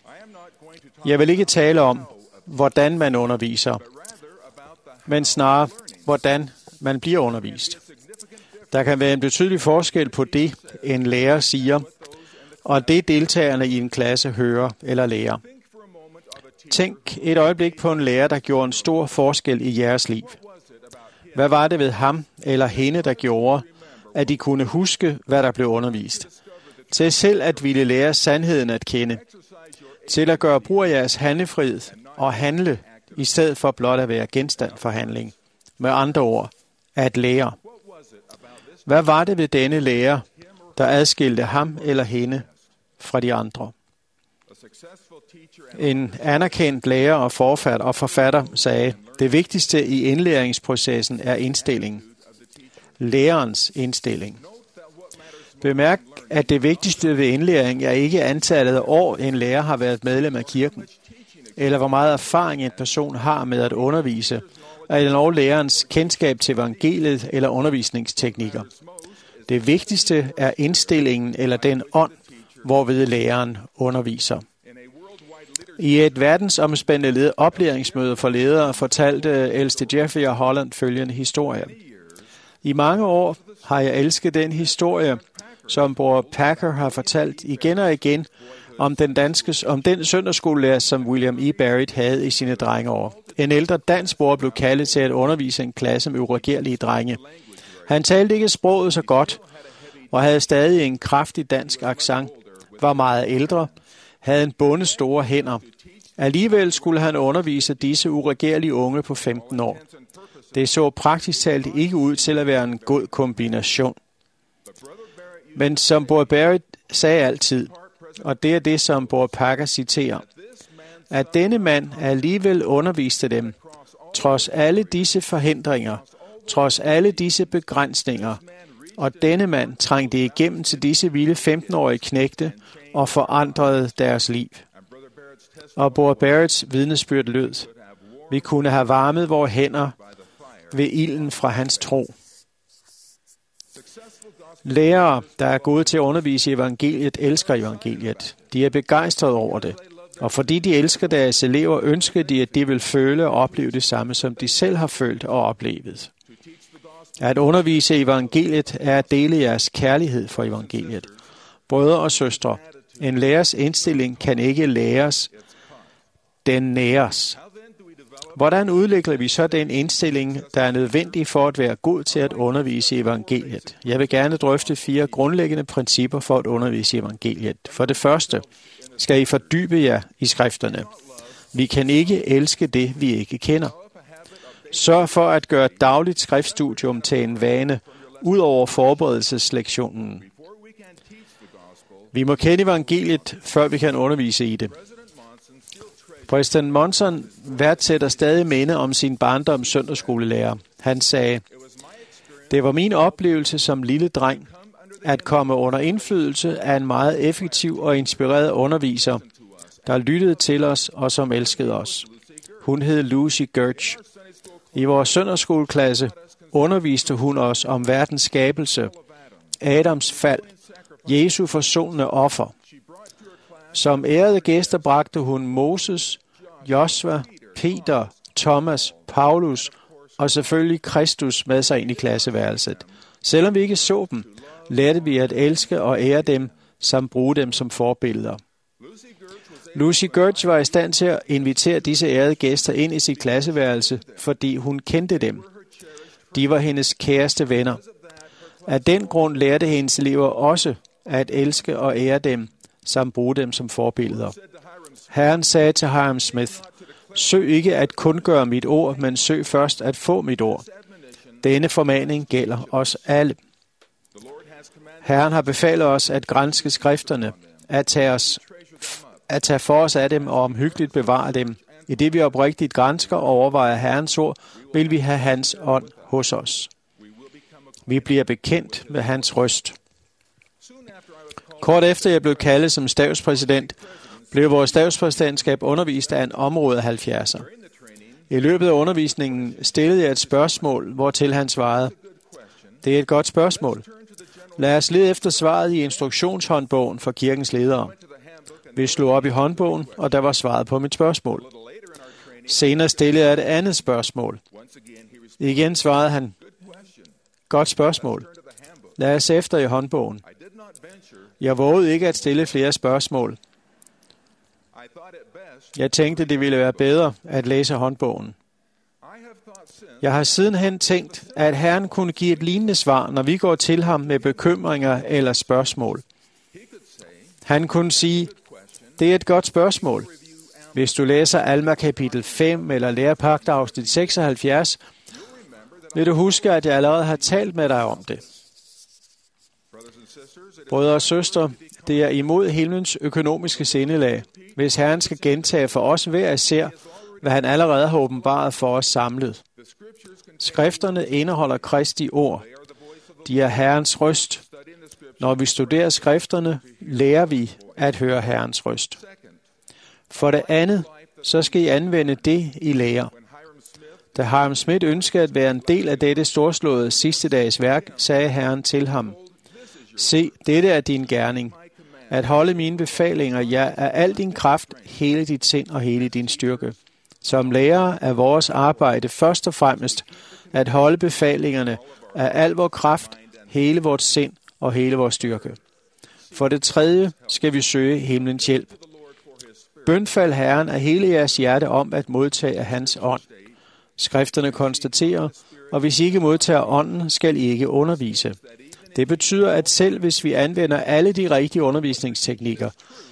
Jeg vil ikke tale om, hvordan man underviser, men snarere, hvordan man bliver undervist. Der kan være en betydelig forskel på det, en lærer siger, og det deltagerne i en klasse hører eller lærer. Tænk et øjeblik på en lærer, der gjorde en stor forskel i jeres liv. Hvad var det ved ham eller hende, der gjorde, at de kunne huske, hvad der blev undervist? Til selv at ville lære sandheden at kende. Til at gøre brug af jeres handlefrihed og handle, i stedet for blot at være genstand for handling. Med andre ord, at lære. Hvad var det ved denne lærer, der adskilte ham eller hende fra de andre? En anerkendt lærer og forfatter og forfatter sagde, det vigtigste i indlæringsprocessen er indstilling. Lærerens indstilling. Bemærk, at det vigtigste ved indlæring er ikke antallet af år, en lærer har været medlem af kirken, eller hvor meget erfaring en person har med at undervise, eller lærerens kendskab til evangeliet eller undervisningsteknikker. Det vigtigste er indstillingen eller den ånd, hvorved læreren underviser. I et verdensomspændende oplæringsmøde for ledere fortalte ældste Jeffrey og Holland følgende historie. I mange år har jeg elsket den historie, som bror Packer har fortalt igen og igen om den, danske, om den søndagsskolelærer, som William E. Barrett havde i sine drengeår. En ældre dansk bror blev kaldet til at undervise en klasse med uregerlige drenge. Han talte ikke sproget så godt, og havde stadig en kraftig dansk accent, var meget ældre, havde en bonde store hænder. Alligevel skulle han undervise disse uregerlige unge på femten år. Det så praktisk talt ikke ud til at være en god kombination. Men som bror Barrett sagde altid, og det er det, som bror Packer citerer, at denne mand alligevel underviste dem, trods alle disse forhindringer, trods alle disse begrænsninger, og denne mand trængte igennem til disse vilde femten-årige knægte og forandrede deres liv. Og bror Barretts vidnesbyrd lød, vi kunne have varmet vores hænder ved ilden fra hans tro. Lærere, der er gode til at undervise i evangeliet, elsker evangeliet. De er begejstrede over det. Og fordi de elsker deres elever, ønsker de, at de vil føle og opleve det samme, som de selv har følt og oplevet. At undervise evangeliet er at dele jeres kærlighed for evangeliet. Brødre og søstre, en lærers indstilling kan ikke læres, den næres. Hvordan udvikler vi så den indstilling, der er nødvendig for at være god til at undervise evangeliet? Jeg vil gerne drøfte fire grundlæggende principper for at undervise evangeliet. For det første skal I fordybe jer i skrifterne. Vi kan ikke elske det, vi ikke kender. Sørg for at gøre dagligt skriftstudium til en vane, ud over forberedelseslektionen. Vi må kende evangeliet, før vi kan undervise i det. Præsident Monson værdsætter stadig minde om sin barndoms søndagsskolelærer. Han sagde, det var min oplevelse som lille dreng, at komme under indflydelse af en meget effektiv og inspireret underviser, der lyttede til os og som elskede os. Hun hed Lucy Gertsch. I vores søndagsskoleklasse underviste hun os om verdens skabelse, Adams fald, Jesu forsonende offer. Som ærede gæster bragte hun Moses, Josua, Peter, Thomas, Paulus og selvfølgelig Kristus med sig ind i klasseværelset. Selvom vi ikke så dem, lærte vi at elske og ære dem, samt bruge dem som forbilleder. Lucy Gertsch var i stand til at invitere disse ærede gæster ind i sit klasseværelse, fordi hun kendte dem. De var hendes kæreste venner. Af den grund lærte hendes elever også at elske og ære dem, samt bruge dem som forbilleder. Herren sagde til Hiram Smith, søg ikke at kun gøre mit ord, men søg først at få mit ord. Denne formaning gælder os alle. Herren har befalet os at granske skrifterne, at tage, os, at tage for os af dem og omhyggeligt bevare dem. I det vi oprigtigt gransker og overvejer Herrens ord, vil vi have hans ånd hos os. Vi bliver bekendt med hans røst. Kort efter jeg blev kaldet som stavspræsident, blev vores stavspræsidentskab undervist af en område halvfjerdser. I løbet af undervisningen stillede jeg et spørgsmål, hvortil han svarede, det er et godt spørgsmål. Lad os lede efter svaret i instruktionshåndbogen for kirkens ledere. Vi slog op i håndbogen, og der var svaret på mit spørgsmål. Senere stillede jeg et andet spørgsmål. Igen svarede han, godt spørgsmål. Lad os efter i håndbogen. Jeg vågede ikke at stille flere spørgsmål. Jeg tænkte, det ville være bedre at læse håndbogen. Jeg har sidenhen tænkt, at Herren kunne give et lignende svar, når vi går til ham med bekymringer eller spørgsmål. Han kunne sige, det er et godt spørgsmål. Hvis du læser Alma kapitel fem eller Lærepagt afsnit seksoghalvfjerds, vil du huske, at jeg allerede har talt med dig om det. Brødre og søstre, det er imod himlens økonomiske sindelag, hvis Herren skal gentage for os hver især, hvad han allerede har åbenbaret for os samlet. Skrifterne indeholder Kristi ord. De er Herrens røst. Når vi studerer skrifterne, lærer vi at høre Herrens røst. For det andet, så skal I anvende det, I lærer. Da Hiram Smith ønskede at være en del af dette storslåede sidste dages værk, sagde Herren til ham, se, dette er din gerning, at holde mine befalinger, ja, af al din kraft, hele dit sind og hele din styrke. Som lærer er vores arbejde først og fremmest at holde befalingerne af al vor kraft, hele vores sind og hele vores styrke. For det tredje skal vi søge himlens hjælp. Bønfald Herren af hele jeres hjerte om at modtage af hans ånd. Skrifterne konstaterer, og hvis I ikke modtager ånden, skal I ikke undervise. Det betyder, at selv hvis vi anvender alle de rigtige undervisningsteknikker,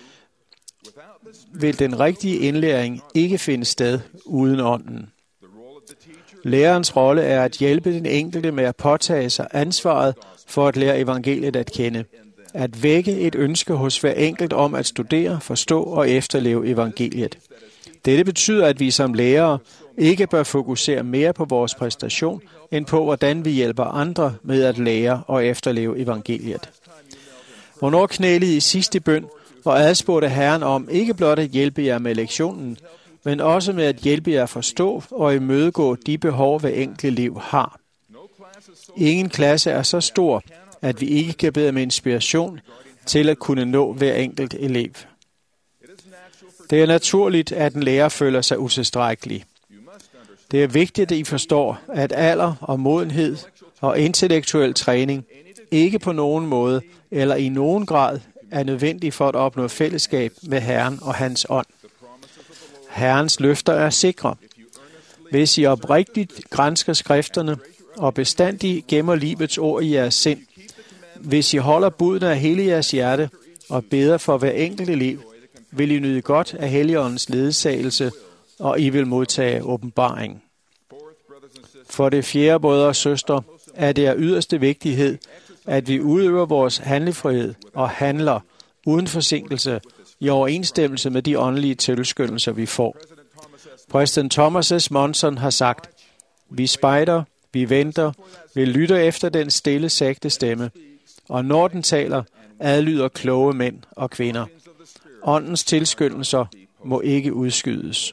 vil den rigtige indlæring ikke finde sted uden ånden. Lærerens rolle er at hjælpe den enkelte med at påtage sig ansvaret for at lære evangeliet at kende. At vække et ønske hos hver enkelt om at studere, forstå og efterleve evangeliet. Dette betyder, at vi som lærere ikke bør fokusere mere på vores præstation, end på, hvordan vi hjælper andre med at lære og efterleve evangeliet. Hvornår knælede I sidste bøn og adspurgte Herren om ikke blot at hjælpe jer med lektionen, men også med at hjælpe jer at forstå og imødegå de behov, hver enkelt liv har. Ingen klasse er så stor, at vi ikke kan bede om inspiration til at kunne nå hver enkelt elev. Det er naturligt, at en lærer føler sig utilstrækkelig. Det er vigtigt, at I forstår, at alder og modenhed og intellektuel træning ikke på nogen måde eller i nogen grad er nødvendig for at opnå fællesskab med Herren og hans ånd. Herrens løfter er sikre. Hvis I oprigtigt gransker skrifterne og bestandigt gemmer livets ord i jeres sind, hvis I holder budene af hele jeres hjerte og beder for hver enkelt liv, vil I nyde godt af Helligåndens ledsagelse, og I vil modtage åbenbaring. For det fjerde, brødre og søstre, er det af yderste vigtighed, at vi udøver vores handlefrihed og handler uden forsinkelse i overensstemmelse med de åndelige tilskyndelser, vi får. Præsident Thomas S. Monson har sagt, vi spejder, vi venter, vi lytter efter den stille, sagte stemme, og når den taler, adlyder kloge mænd og kvinder. Åndens tilskyndelser må ikke udskydes.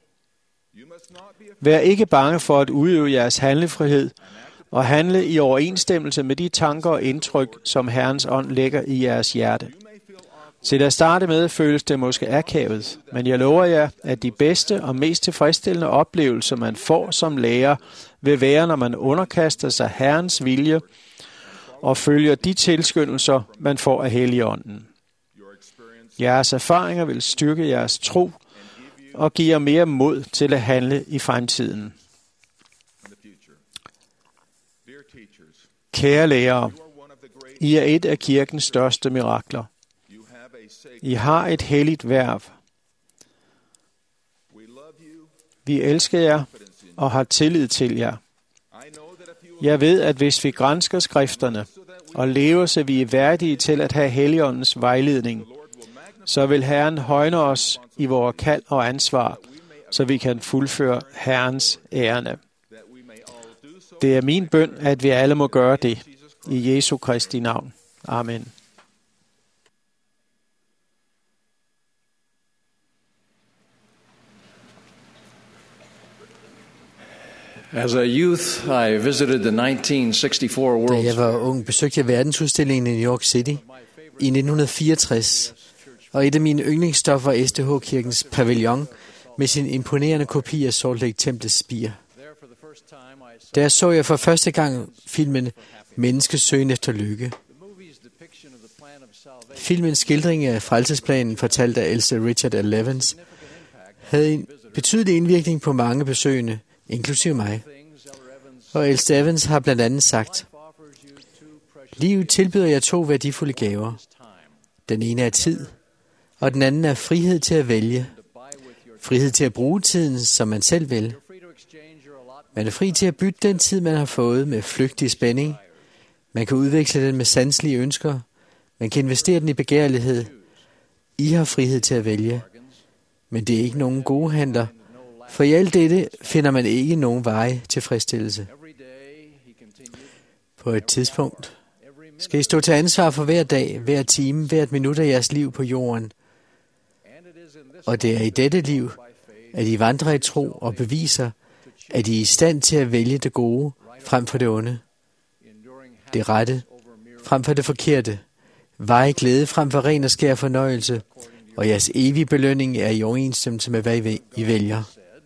Vær ikke bange for at udøve jeres handlefrihed og handle i overensstemmelse med de tanker og indtryk, som Herrens ånd lægger i jeres hjerte. Til at starte med føles det måske akavet, men jeg lover jer, at de bedste og mest tilfredsstillende oplevelser, man får som lærer, vil være, når man underkaster sig Herrens vilje og følger de tilskyndelser, man får af Helligånden. Jeres erfaringer vil styrke jeres tro og give jer mere mod til at handle i fremtiden. Kære lærere, I er et af kirkens største mirakler. I har et helligt hverv. Vi elsker jer og har tillid til jer. Jeg ved, at hvis vi gransker skrifterne og lever, så vi er værdige til at have Helligåndens vejledning, så vil Herren højne os i vores kald og ansvar, så vi kan fuldføre Herrens ærende. Det er min bøn, at vi alle må gøre det. I Jesu Kristi navn. Amen. As a youth, I visited the nineteen sixty-four World Da jeg var ung, besøgte jeg verdensudstillingen i New York City i nitten fireogtres, og et af mine yndlingsstoffer var S D H-kirkens pavillon med sin imponerende kopi af Salt Lake Templets spir. Der så jeg for første gang filmen Menneskets søgen efter lykke. Filmens skildring af frelsesplanen, fortalt af Else Richard L. Evans, havde en betydelig indvirkning på mange besøgende, inklusive mig. Og Else Evans har blandt andet sagt: livet tilbyder jer to værdifulde gaver. Den ene er tid, og den anden er frihed til at vælge. Frihed til at bruge tiden, som man selv vil. Man er fri til at bytte den tid, man har fået, med flygtig spænding. Man kan udveksle den med sanselige ønsker. Man kan investere den i begærlighed. I har frihed til at vælge. Men det er ikke nogen gode handler, for i alt dette finder man ikke nogen veje tilfredsstillelse. På et tidspunkt skal I stå til ansvar for hver dag, hver time, hvert minut af jeres liv på jorden. Og det er i dette liv, at I vandrer i tro og beviser, at I er i stand til at vælge det gode frem for det onde. Det rette frem for det forkerte. Veje glæde frem for ren og skær fornøjelse, og jeres evige belønning er i overensstemmelse med, hvad I vælger.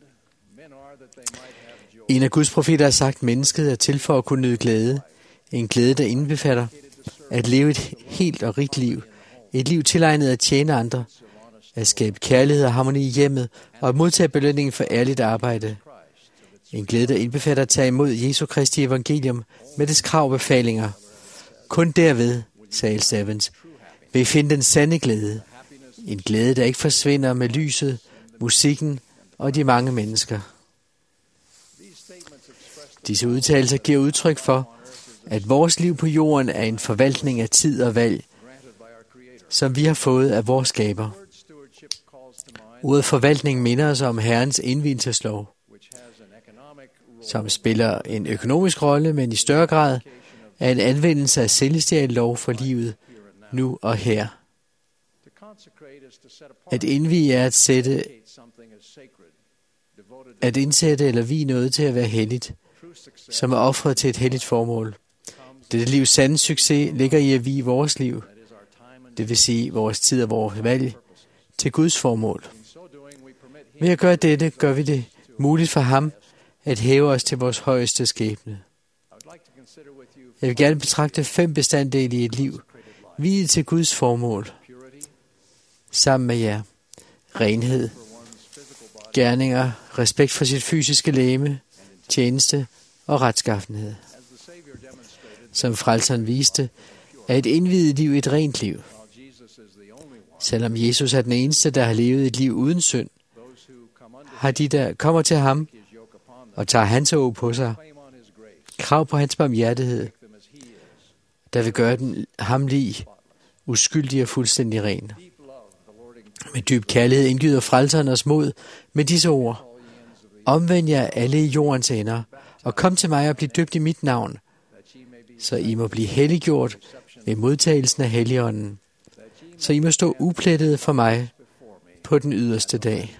En af Guds profeter har sagt, at mennesket er til for at kunne nyde glæde. En glæde, der indbefatter at leve et helt og rigt liv. Et liv tilegnet at tjene andre. At skabe kærlighed og harmoni i hjemmet, og at modtage belønningen for ærligt arbejde. En glæde, der indbefatter at tage imod Jesu Kristi evangelium med dets krav og befalinger. Kun derved, sagde Else Evans, vil I finde den sande glæde. En glæde, der ikke forsvinder med lyset, musikken og de mange mennesker. Disse udtalelser giver udtryk for, at vores liv på jorden er en forvaltning af tid og valg, som vi har fået af vores skaber. Ordet forvaltning minder os om Herrens indvielseslov, som spiller en økonomisk rolle, men i større grad er en anvendelse af celestial lov for livet, nu og her. At indvie er at sætte, at indsætte eller vie noget til at være helligt, som er ofret til et helligt formål. Dette livs sande succes ligger i at vie vores liv, det vil sige vores tid og vores valg, til Guds formål. Ved at gøre dette, gør vi det muligt for ham at hæve os til vores højeste skæbne. Jeg vil gerne betragte fem bestanddele i et liv, viet til Guds formål, sammen med jer. Renhed, gerninger, respekt for sit fysiske legeme, tjeneste og retskaffenhed. Som frelseren viste, er et indviet liv et rent liv. Selvom Jesus er den eneste, der har levet et liv uden synd, har de, der kommer til ham og tager hans åg på sig, krav på hans barmhjertighed, der vil gøre den ham lig, uskyldig og fuldstændig ren. Med dyb kærlighed indgyder frelseren os mod med disse ord: omvend jer alle i jordens ender, og kom til mig og bliv døbt i mit navn, så I må blive helliggjort ved modtagelsen af Helligånden, så I må stå uplettet for mig på den yderste dag.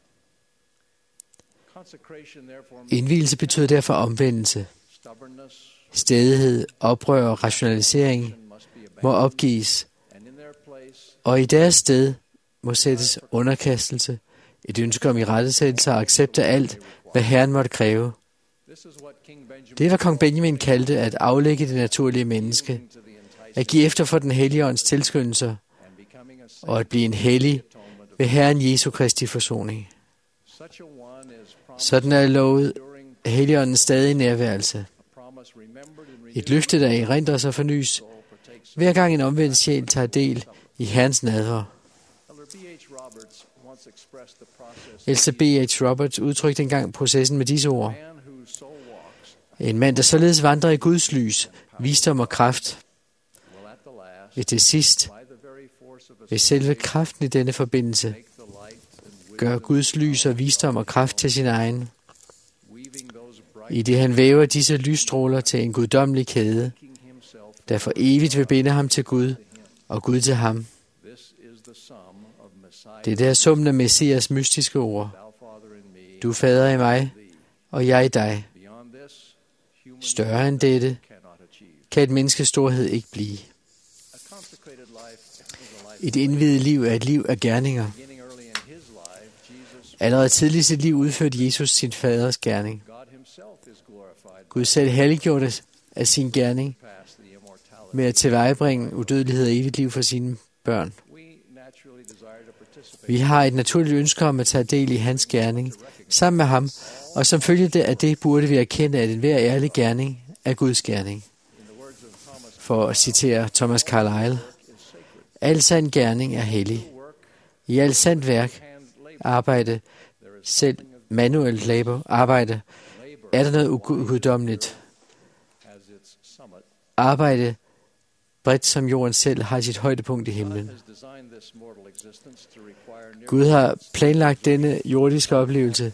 Indvielse betyder derfor omvendelse. Stædighed, oprør og rationalisering må opgives, og i deres sted må sættes underkastelse, et ønske om irettesættelse og accept af alt, hvad Herren måtte kræve. Det var kong Benjamin kaldte at aflægge det naturlige menneske, at give efter for den hellige ånds tilskyndelser, og at blive en hellig ved Herren Jesu Kristi forsoning. Sådan er lovet Helligåndens stadig nærværelse. Et løfte, der erindres og fornys, hver gang en omvendt sjæl tager del i Herrens nadver. Else B H Roberts udtrykte engang processen med disse ord: en mand, der således vandrer i Guds lys, visdom og kraft, vil til sidst, ved selve kraften i denne forbindelse, gør Guds lys og visdom og kraft til sin egen, i det han væver disse lysstråler til en guddommelig kæde, der for evigt vil binde ham til Gud, og Gud til ham. Det er summen af Messias mystiske ord. Du fader i mig, og jeg i dig. Større end dette kan et menneskes storhed ikke blive. Et indviet liv er et liv af gerninger. Allerede tidligt i sit liv udførte Jesus sin faders gerning. Gud selv helliggjorte af sin gerning med at tilvejebringe udødelighed og evigt liv for sine børn. Vi har et naturligt ønske om at tage del i hans gerning sammen med ham, og som følge af det burde vi erkende, at enhver ærlig gerning er Guds gerning. For at citere Thomas Carlyle, al sand gerning er hellig. I al sandt værk, arbejde, selv manuelt labor, arbejde, er der noget uguddommeligt. Arbejde, bredt som jorden selv, har sit højdepunkt i himlen. Gud har planlagt denne jordiske oplevelse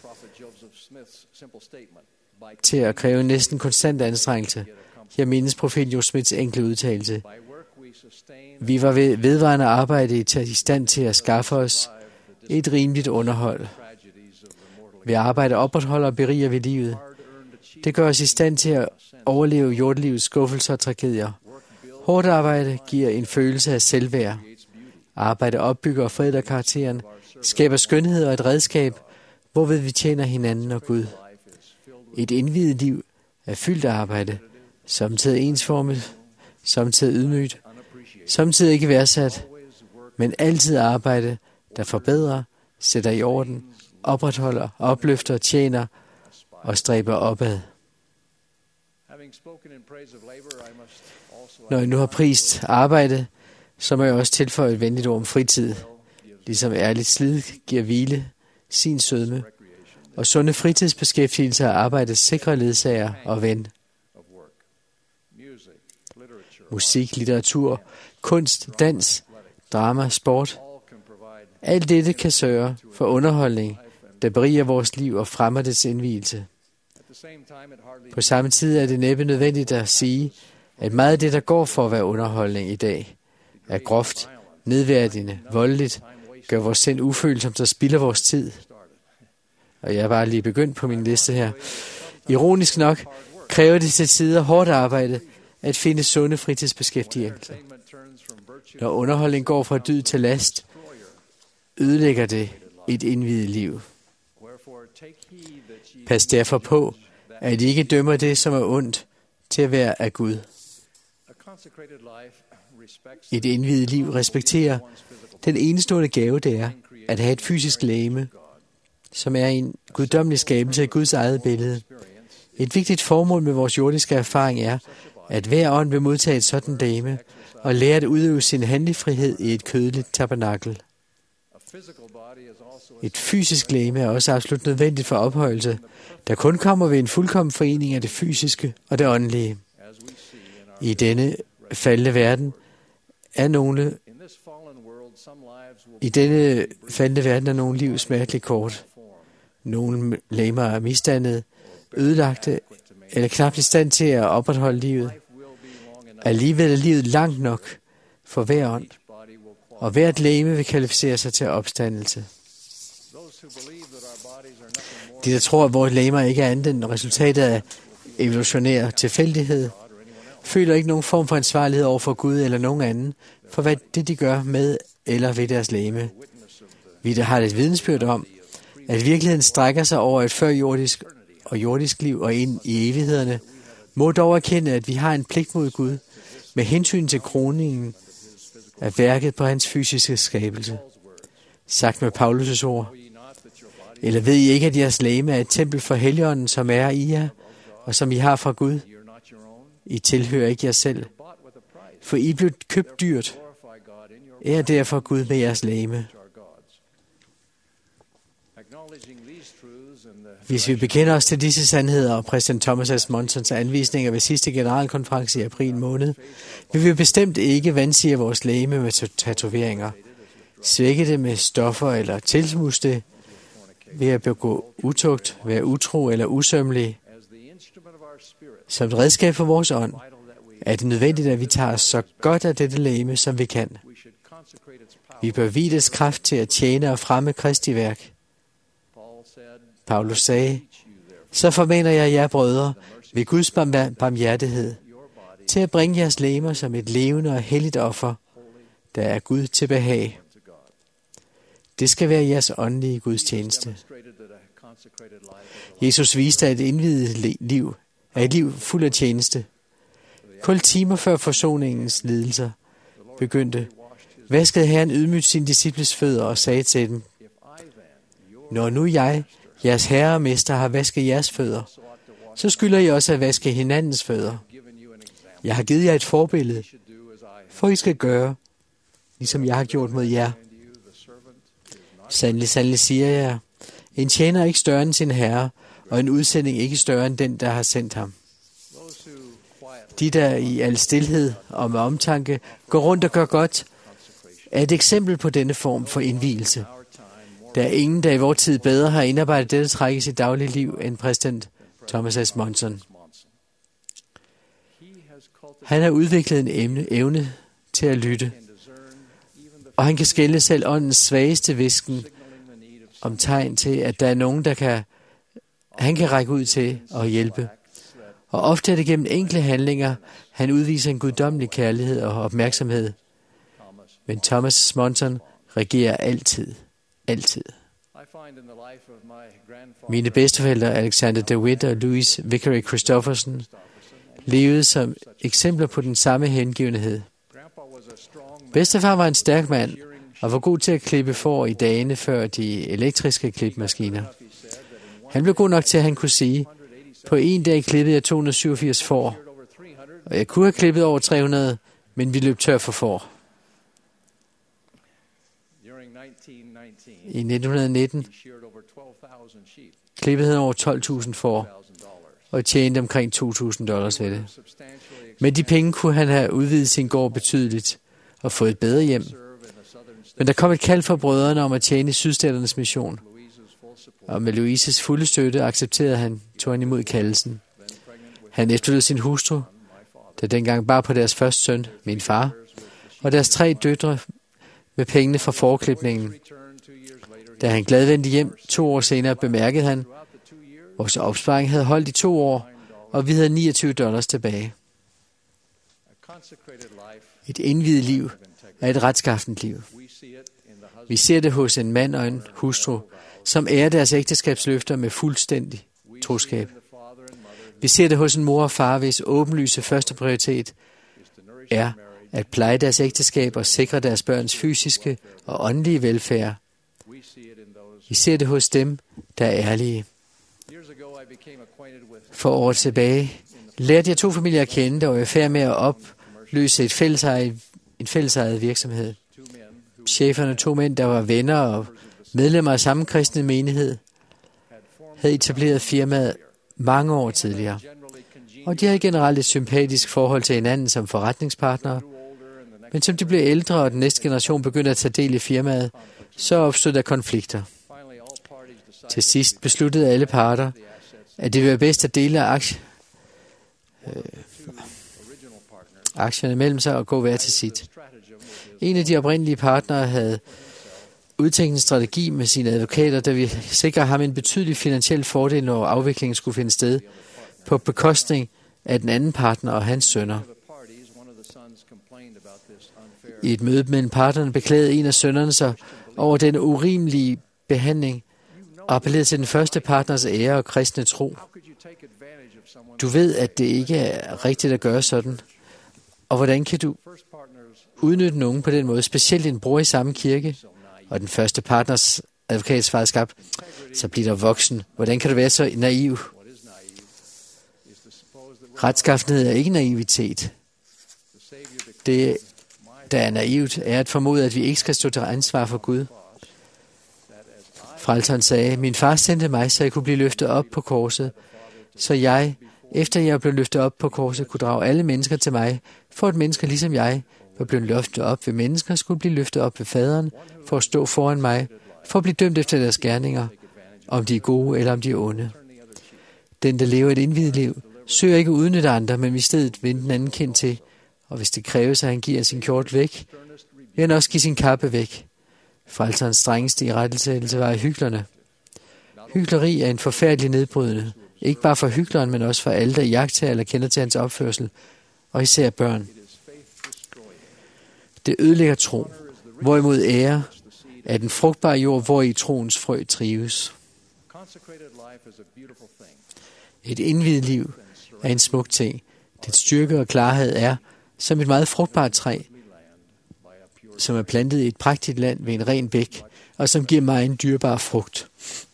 til at kræve næsten konstant anstrengelse. Her mindes profeten Joseph Smiths enkle udtalelse. Vi var ved vedvarende arbejde i stand til at skaffe os et rimeligt underhold. Ved arbejde opretholder og beriger vi livet. Det gør os i stand til at overleve jordlivets skuffelser og tragedier. Hårdt arbejde giver en følelse af selvværd. Arbejde opbygger og forædler karakteren, skaber skønhed og et redskab, hvorved vi tjener hinanden og Gud. Et indviet liv er fyldt af arbejde, samtidig ensformet, samtidig ydmygt, samtidig ikke værdsat, men altid arbejde, der forbedrer, sætter i orden, opretholder, opløfter, tjener og stræber opad. Når jeg nu har prist arbejde, så må jeg også tilføje et venligt ord om fritid. Ligesom ærligt slid giver hvile, sin sødme, og sunde fritidsbeskæftigelser af arbejdet sikre ledsager og ven. Musik, litteratur, kunst, dans, drama, sport. Alt dette kan sørge for underholdning, der beriger vores liv og fremmer dets indvielse. På samme tid er det næppe nødvendigt at sige, at meget af det, der går for at være underholdning i dag, er groft, nedværdigende, voldeligt, gør vores sind ufølsomt og spilder vores tid. Og jeg er bare lige begyndt på min liste her. Ironisk nok kræver det til tider hårdt arbejde at finde sunde fritidsbeskæftigelser. Når underholdning går fra dyd til last, ødelægger det et indviet liv. Pas derfor på, at I ikke dømmer det, som er ondt, til at være af Gud. Et indviet liv respekterer den enestående gave, det er at have et fysisk legeme, som er en guddommelig skabelse i Guds eget billede. Et vigtigt formål med vores jordiske erfaring er, at hver ånd vil modtage et sådan legeme og lære at udøve sin handlefrihed i et kødeligt tabernakel. Et fysisk legeme er også absolut nødvendigt for ophøjelse, der kun kommer ved en fuldkommen forening af det fysiske og det åndelige. I denne faldende verden er nogle i denne faldende verden er nogle liv smerteligt kort. Nogle legemer er misdannede, ødelagte eller knap i stand til at opretholde livet. Alligevel er livet langt nok for hver ånd, og hvert legeme vil kvalificere sig til opstandelse. De, der tror, at vores legemer ikke er andet end resultatet af evolutionær tilfældighed, føler ikke nogen form for ansvarlighed over for Gud eller nogen anden, for hvad det de gør med eller ved deres legeme. Vi der har et vidnesbyrd om, at virkeligheden strækker sig over et førjordisk og jordisk liv og ind i evighederne, må dog erkende, at vi har en pligt mod Gud med hensyn til kroningen af værket på hans fysiske skabelse. Sagt med Paulus' ord. Eller ved I ikke, at jeres legeme er et tempel for Helligånden, som er i jer, og som I har fra Gud? I tilhører ikke jer selv, for I blev købt dyrt. Ær derfor Gud med jeres legeme. Hvis vi bekender os til disse sandheder og præsident Thomas S. Monsons anvisninger ved sidste generalkonference i april måned, vil vi bestemt ikke vansige vores legeme med tatoveringer, svække det med stoffer eller tilsmuse det ved at begå utugt, være utro eller usømmelig. Som et redskab for vores ånd er det nødvendigt, at vi tager os så godt af dette legeme, som vi kan. Vi bør vie dets kraft til at tjene og fremme Kristi værk. Paulus sagde, så formaner jeg jer, brødre, ved Guds barmhjertighed, til at bringe jeres legemer som et levende og helligt offer, der er Gud til behag. Det skal være jeres åndelige gudstjeneste. Jesus viste, at et indviet liv er et liv fuld af tjeneste. Kun timer før forsoningens lidelser begyndte, vaskede Herren ydmygt sine disciples fødder og sagde til dem, når nu jeg, jeres herre og mester, har vasket jeres fødder, så skylder I også at vaske hinandens fødder. Jeg har givet jer et forbillede, for I skal gøre, ligesom jeg har gjort mod jer. Sandelig, sandelig siger jeg, en tjener er ikke større end sin herre, og en udsending ikke større end den, der har sendt ham. De, der i al stilhed og med omtanke går rundt og gør godt, er et eksempel på denne form for indvielse. Der er ingen, der i vores tid bedre har indarbejdet dette træk i sit daglige liv end præsident Thomas S. Monson. Han har udviklet en emne, evne til at lytte, og han kan skelne selv åndens svageste hvisken om tegn til, at der er nogen, der kan, han kan række ud til og hjælpe. Og ofte er det gennem enkle handlinger, han udviser en guddommelig kærlighed og opmærksomhed. Men Thomas Monson regerer altid. Altid. Mine bedsteforældre, Alexander DeWitt og Louis Vickery Christofferson, levede som eksempler på den samme hengivenhed. Bedstefar var en stærk mand og var god til at klippe får i dagene før de elektriske klipmaskiner. Han blev god nok til, at han kunne sige, på en dag klippede jeg to hundrede syvogfirs får, og jeg kunne have klippet over tre hundrede, men vi løb tør for får. I nitten nitten klippede han over tolv tusind får og tjente omkring to tusind dollars ved det. Med de penge kunne han have udvidet sin gård betydeligt og fået et bedre hjem. Men der kom et kald fra brødrene om at tjene i Sydstaternes mission. Og med Louises fulde støtte accepterede han, tog han imod kaldelsen. Han efterlod sin hustru, der dengang bar på deres første søn, min far, og deres tre døtre med pengene fra forklipningen. Da han glad vendte hjem to år senere, bemærkede han, vores opsparing havde holdt i to år, og vi havde niogtyve dollars tilbage. Et indviet liv er et retskaffent liv. Vi ser det hos en mand og en hustru, som ærer deres ægteskabsløfter med fuldstændig troskab. Vi ser det hos en mor og far, hvis åbenlyse første prioritet er at pleje deres ægteskab og sikre deres børns fysiske og åndelige velfærd. Vi ser det hos dem, der er ærlige. For år tilbage lærte jeg to familier at kende, der var i færd med at opløse et fællesejet, en fællesejet virksomhed. Cheferne, to mænd, der var venner og medlemmer af samme kristne menighed, havde etableret firmaet mange år tidligere. Og de havde generelt et sympatisk forhold til hinanden som forretningspartnere. Men som de blev ældre, og den næste generation begyndte at tage del i firmaet, så opstod der konflikter. Til sidst besluttede alle parter, at det ville være bedst at dele aktie, øh, aktierne mellem sig og gå hver til sit. En af de oprindelige partnere havde udtænkt en strategi med sine advokater, der ville sikre ham en betydelig finansiel fordel, når afviklingen skulle finde sted, på bekostning af den anden partner og hans sønner. I et møde mellem partnerne beklagede en af sønnerne sig over den urimelige behandling og appellerede til den første partners ære og kristne tro. Du ved, at det ikke er rigtigt at gøre sådan. Og hvordan kan du udnytte nogen på den måde, specielt en bror i samme kirke? Og den første partners advokat svarede skarpt, så bliver der voksen. Hvordan kan du være så naiv? Retskaffenhed er ikke naivitet. Det, der er naivt, er at formode, at vi ikke skal stå til ansvar for Gud. Frelseren sagde, min far sendte mig, så jeg kunne blive løftet op på korset, så jeg, efter jeg blev løftet op på korset, kunne drage alle mennesker til mig, for at mennesker ligesom jeg var blevet løftet op ved mennesker, skulle blive løftet op ved faderen, for at stå foran mig, for at blive dømt efter deres gerninger, om de er gode eller om de er onde. Den, der lever et indvidet liv, søger ikke at udnytte andre, men i stedet vende den anden kind til, og hvis det kræves, at han giver sin kjort væk, vil han også give sin kappe væk. Frelserens strengeste i rettelsættelse var af hyklerne. Hykleri er en forfærdelig nedbrydende, ikke bare for hykleren, men også for alle, der iagttager eller kender til hans opførsel, og især børn. Det ødelægger tro, hvorimod ære er den frugtbare jord, hvor i troens frø trives. Et indviet liv er en smuk ting. Dets styrke og klarhed er som et meget frugtbart træ, som er plantet i et prægtigt land ved en ren bæk, og som giver mig en dyrbar frugt.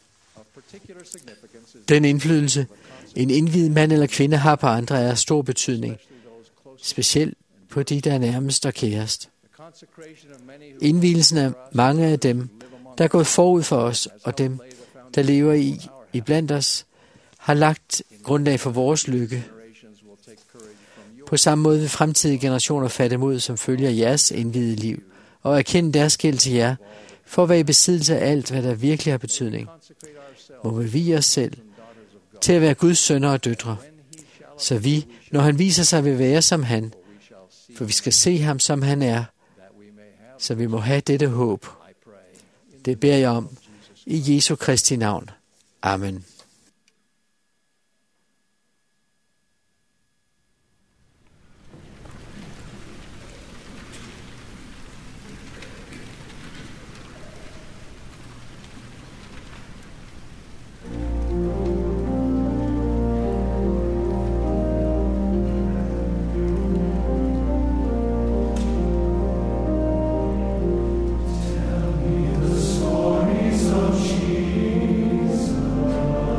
Den indflydelse, en indviet mand eller kvinde har på andre, er af stor betydning, specielt på de, der er nærmest og kærest. Indvielsen af mange af dem, der er gået forud for os, og dem, der lever i, i blandt os, har lagt grundlag for vores lykke. På samme måde vil fremtidige generationer fatte mod, som følger jeres indvidede liv, og erkende deres gæld til jer, for at være i besiddelse af alt, hvad der virkelig har betydning. Må vi vie os selv til at være Guds sønner og døtre, så vi, når han viser sig, vil være som han, for vi skal se ham, som han er, så vi må have dette håb. Det beder jeg om i Jesu Kristi navn. Amen. Stories of Jesus.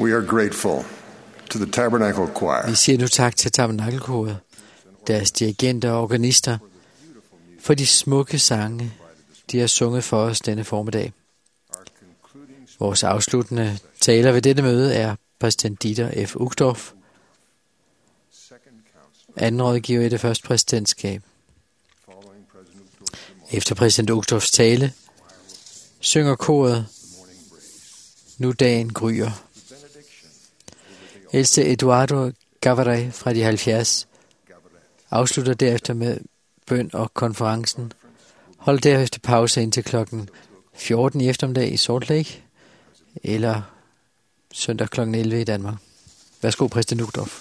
We are grateful to the Tabernacle Choir. Vi siger nu tak til Tabernakelkoret, deres dirigenter og organister, for de smukke sange, de har sunget for os denne formiddag. Vores afsluttende taler ved dette møde er præsident Dieter F. Uchtdorf, anden rådgiver i det første præsidentskab. Efter præsident Uchtdorfs tale synger koret Nu dagen gryer. Ældste Eduardo Gavarre fra de halvfjerds afslutter derefter med bøn og konferencen. Hold derefter pause indtil klokken fjorten i eftermiddag i Salt Lake, eller søndag klokken elleve i Danmark. Værsgo, præsident Uchtdorf.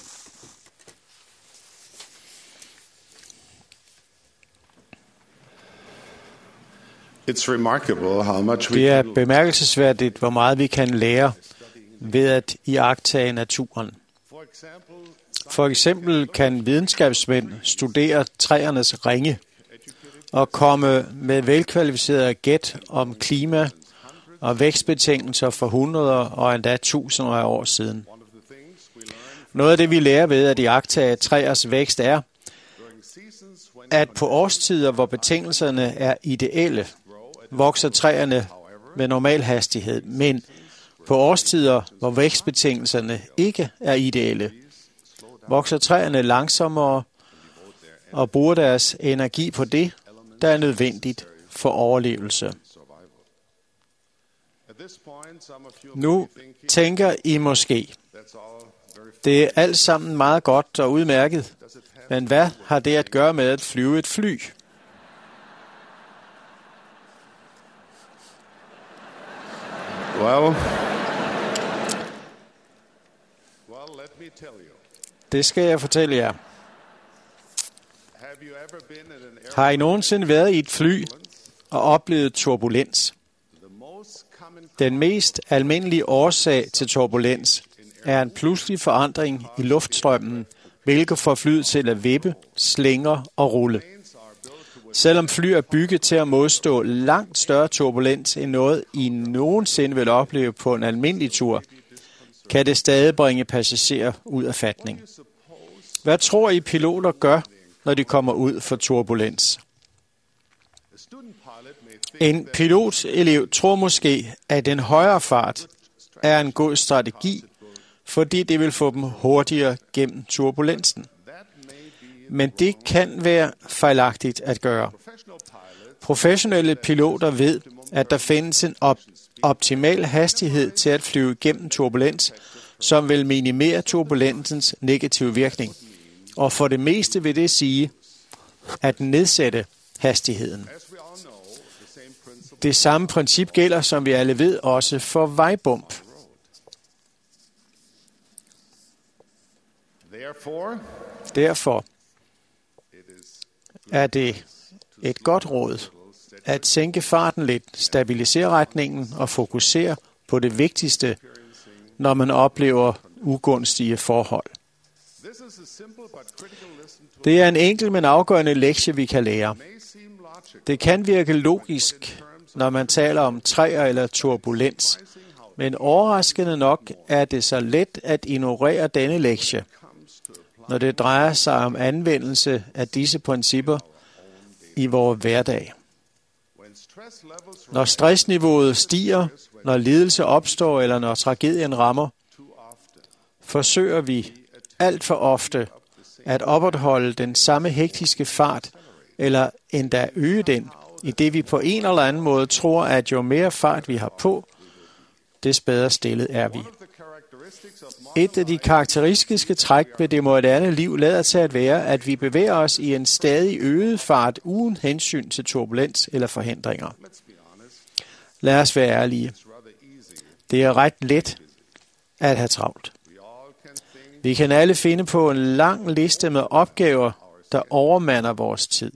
Det er bemærkelsesværdigt, hvor meget vi kan lære ved at iagttage naturen. For eksempel kan videnskabsmænd studere træernes ringe og komme med velkvalificerede gæt om klima og vækstbetingelser for hundreder og endda tusinder af år siden. Noget af det, vi lærer ved at iagttage træers vækst, er, at på årstider, hvor betingelserne er ideelle, vokser træerne med normal hastighed, men på årstider, hvor vækstbetingelserne ikke er ideelle, vokser træerne langsommere og bruger deres energi på det, der er nødvendigt for overlevelse. Nu tænker I måske, det er alt sammen meget godt og udmærket, men hvad har det at gøre med at flyve et fly? Well, Det skal jeg fortælle jer. Har I nogensinde været i et fly og oplevet turbulens? Den mest almindelige årsag til turbulens er en pludselig forandring i luftstrømmen, hvilket får flyet til at vippe, slingre og rulle. Selvom fly er bygget til at modstå langt større turbulens end noget, I nogensinde vil opleve på en almindelig tur, kan det stadig bringe passagerer ud af fatning. Hvad tror I piloter gør, når de kommer ud for turbulens? En pilotelev tror måske, at en højere fart er en god strategi, fordi det vil få dem hurtigere gennem turbulensen. Men det kan være fejlagtigt at gøre. Professionelle piloter ved, at der findes en op- optimal hastighed til at flyve gennem turbulens, som vil minimere turbulensens negative virkning. Og for det meste vil det sige, at nedsætte hastigheden. Det samme princip gælder, som vi alle ved, også for vejbump. Derfor er det et godt råd at sænke farten lidt, stabilisere retningen og fokusere på det vigtigste, når man oplever ugunstige forhold. Det er en enkel, men afgørende lektie, vi kan lære. Det kan virke logisk, når man taler om træer eller turbulens, men overraskende nok er det så let at ignorere denne lektie, når det drejer sig om anvendelse af disse principper i vores hverdag. Når stressniveauet stiger, når lidelse opstår eller når tragedien rammer, forsøger vi alt for ofte at opretholde den samme hektiske fart eller endda øge den, i det vi på en eller anden måde tror, at jo mere fart vi har på, des bedre stillet er vi. Et af de karakteristiske træk ved det moderne liv lader til at være, at vi bevæger os i en stadig øget fart uden hensyn til turbulens eller forhindringer. Lad os være ærlige. Det er ret let at have travlt. Vi kan alle finde på en lang liste med opgaver, der overmander vores tid.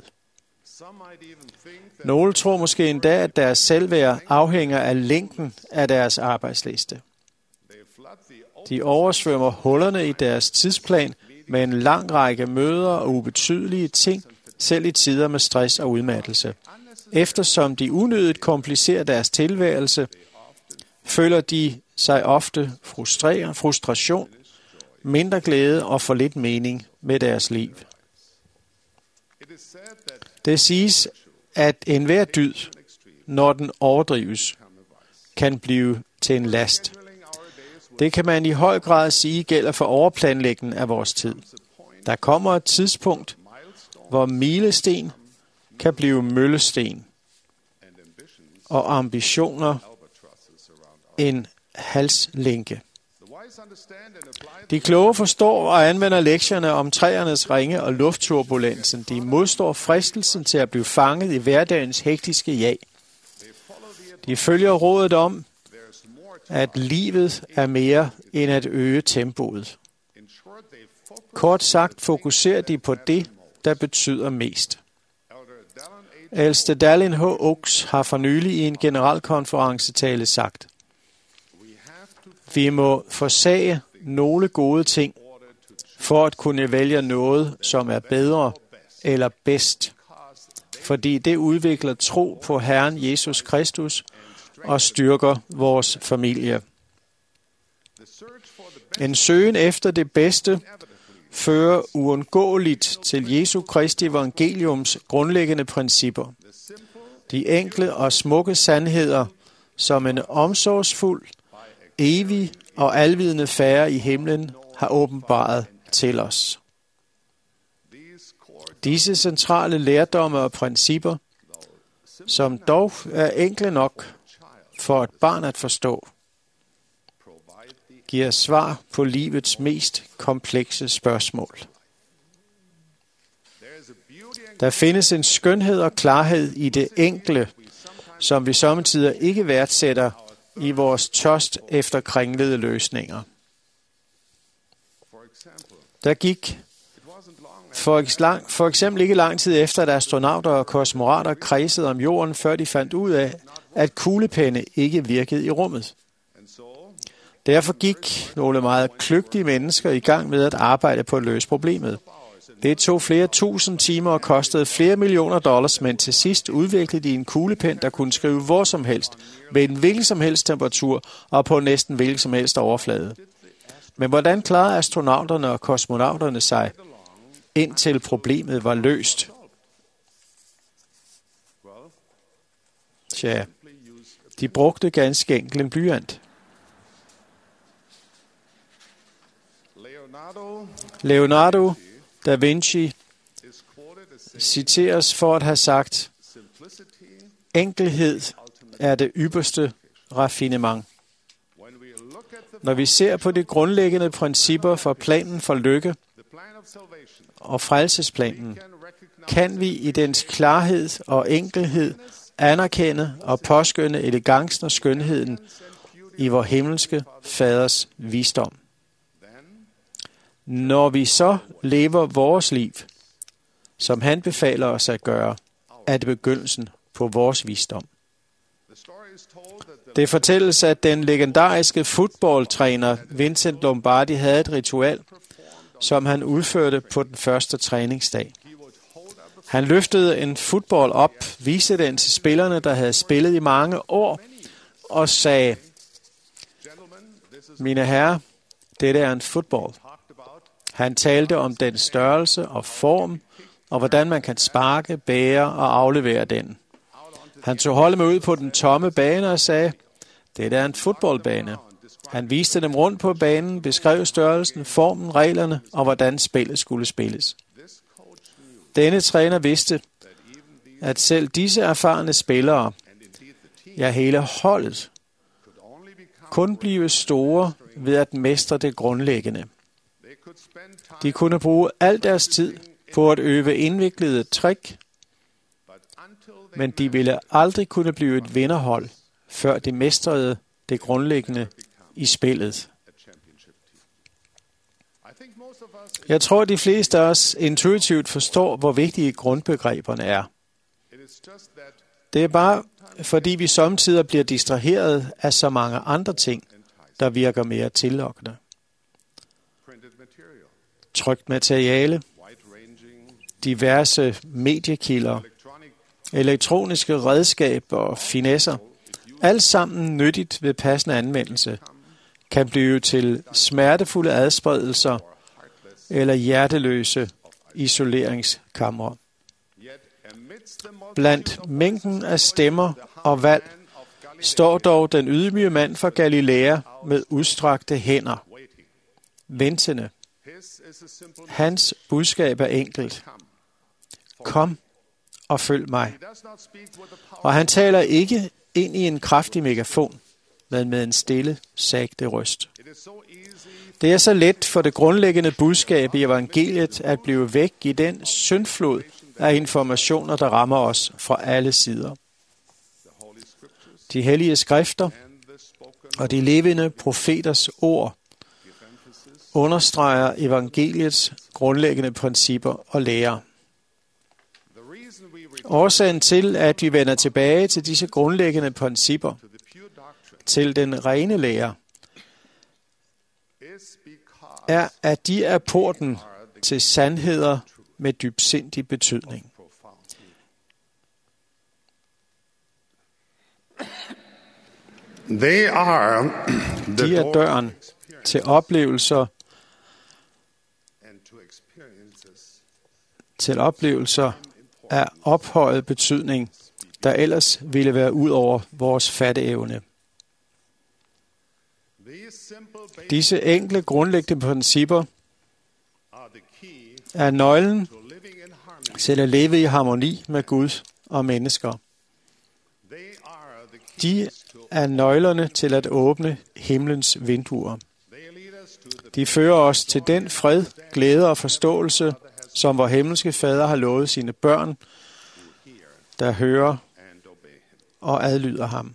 Nogle tror måske endda, at deres selvværd afhænger af længden af deres arbejdsliste. De oversvømmer hullerne i deres tidsplan med en lang række møder og ubetydelige ting, selv i tider med stress og udmattelse. Eftersom de unødigt komplicerer deres tilværelse, føler de sig ofte frustreret, frustration, mindre glæde og for lidt mening med deres liv. Det siges, at enhver dyd, når den overdrives, kan blive til en last. Det kan man i høj grad sige gælder for overplanlægningen af vores tid. Der kommer et tidspunkt, hvor milesten kan blive møllesten, og ambitioner en halslænke. De kloge forstår og anvender lektierne om træernes ringe og luftturbulensen. De modstår fristelsen til at blive fanget i hverdagens hektiske jag. De følger rådet om, at livet er mere end at øge tempoet. Kort sagt fokuserer de på det, der betyder mest. Ældste Dallin H. Oaks har for nylig i en generalkonferencetale sagt, vi må forsage nogle gode ting, for at kunne vælge noget, som er bedre eller bedst, fordi det udvikler tro på Herren Jesus Kristus og styrker vores familie. En søgen efter det bedste fører uundgåeligt til Jesu Kristi evangeliums grundlæggende principper. De enkle og smukke sandheder, som en omsorgsfuld, evig og alvidende Fader i himlen har åbenbaret til os. Disse centrale lærdomme og principper, som dog er enkle nok for et barn at forstå, giver svar på livets mest komplekse spørgsmål. Der findes en skønhed og klarhed i det enkle, som vi sommetider ikke værdsætter i vores tørst efter kringlede løsninger. Der gik for, for eksempel ikke lang tid efter, at astronauter og kosmonauter kredsede om jorden, før de fandt ud af, at kuglepenne ikke virkede i rummet. Derfor gik nogle meget kløgtige mennesker i gang med at arbejde på at løse problemet. Det tog flere tusind timer og kostede flere millioner dollars, men til sidst udviklede de en kuglepen, der kunne skrive hvor som helst, med en hvilken som helst temperatur og på næsten hvilken som helst overflade. Men hvordan klarede astronauterne og kosmonauterne sig, indtil problemet var løst? Tja, de brugte ganske enkelt en blyant. Leonardo da Vinci citeres for at have sagt, enkelhed er det ypperste raffinement. Når vi ser på de grundlæggende principper for planen for lykke og frelsesplanen, kan vi i dens klarhed og enkelhed anerkende og påskønne elegancen og skønheden i vor himmelske faders visdom. Når vi så lever vores liv, som han befaler os at gøre, er det begyndelsen på vores visdom. Det fortælles, at den legendariske fodboldtræner Vincent Lombardi havde et ritual, som han udførte på den første træningsdag. Han løftede en fodbold op, viste den til spillerne, der havde spillet i mange år, og sagde, mine herrer, dette er en fodbold. Han talte om den størrelse og form, og hvordan man kan sparke, bære og aflevere den. Han tog holdet med ud på den tomme bane og sagde, dette er en fodboldbane. Han viste dem rundt på banen, beskrev størrelsen, formen, reglerne og hvordan spillet skulle spilles. Denne træner vidste, at selv disse erfarne spillere, ja hele holdet, kun blive store ved at mestre det grundlæggende. De kunne bruge al deres tid på at øve indviklede trick, men de ville aldrig kunne blive et vinderhold, før de mestrede det grundlæggende i spillet. Jeg tror, at de fleste af os intuitivt forstår, hvor vigtige grundbegreberne er. Det er bare, fordi vi samtidig bliver distraheret af så mange andre ting, der virker mere tillokkende. Trykt materiale, diverse mediekilder, elektroniske redskaber og finesser, alt sammen nyttigt ved passende anvendelse, kan blive til smertefulde adspredelser eller hjerteløse isoleringskamre. Blandt mængden af stemmer og valg står dog den ydmyge mand fra Galilea med udstrakte hænder, ventende. Hans budskab er enkelt. Kom og følg mig. Og han taler ikke ind i en kraftig megafon, men med en stille, sagte røst. Det er så let for det grundlæggende budskab i evangeliet at blive væk i den syndflod af informationer, der rammer os fra alle sider. De hellige skrifter og de levende profeters ord understreger evangeliets grundlæggende principper og lærer. Årsagen til, at vi vender tilbage til disse grundlæggende principper, til den rene lære, er, at de er porten til sandheder med dybsindig betydning. They are the De er døren til oplevelser, til oplevelser af ophøjet betydning, der ellers ville være ud over vores fatteevne. Disse enkle grundlæggende principper er nøglen til at leve i harmoni med Gud og mennesker. De er nøglerne til at åbne himlens vinduer. De fører os til den fred, glæde og forståelse, som vor himmelske Fader har lovet sine børn, der hører og adlyder ham.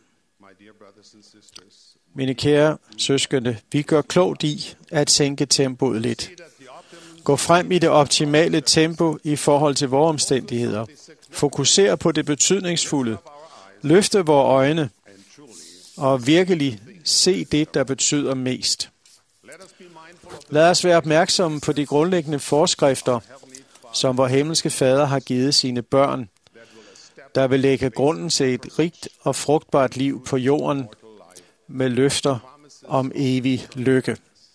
Mine kære søskende, vi gør klogt i at sænke tempoet lidt. Gå frem i det optimale tempo i forhold til vores omstændigheder. Fokuser på det betydningsfulde. Løfte vores øjne og virkelig se det, der betyder mest. Lad os være opmærksomme på de grundlæggende forskrifter, som vor himmelske Fader har givet sine børn, der vil lægge grunden til et rigt og frugtbart liv på jorden med løfter om evig lykke.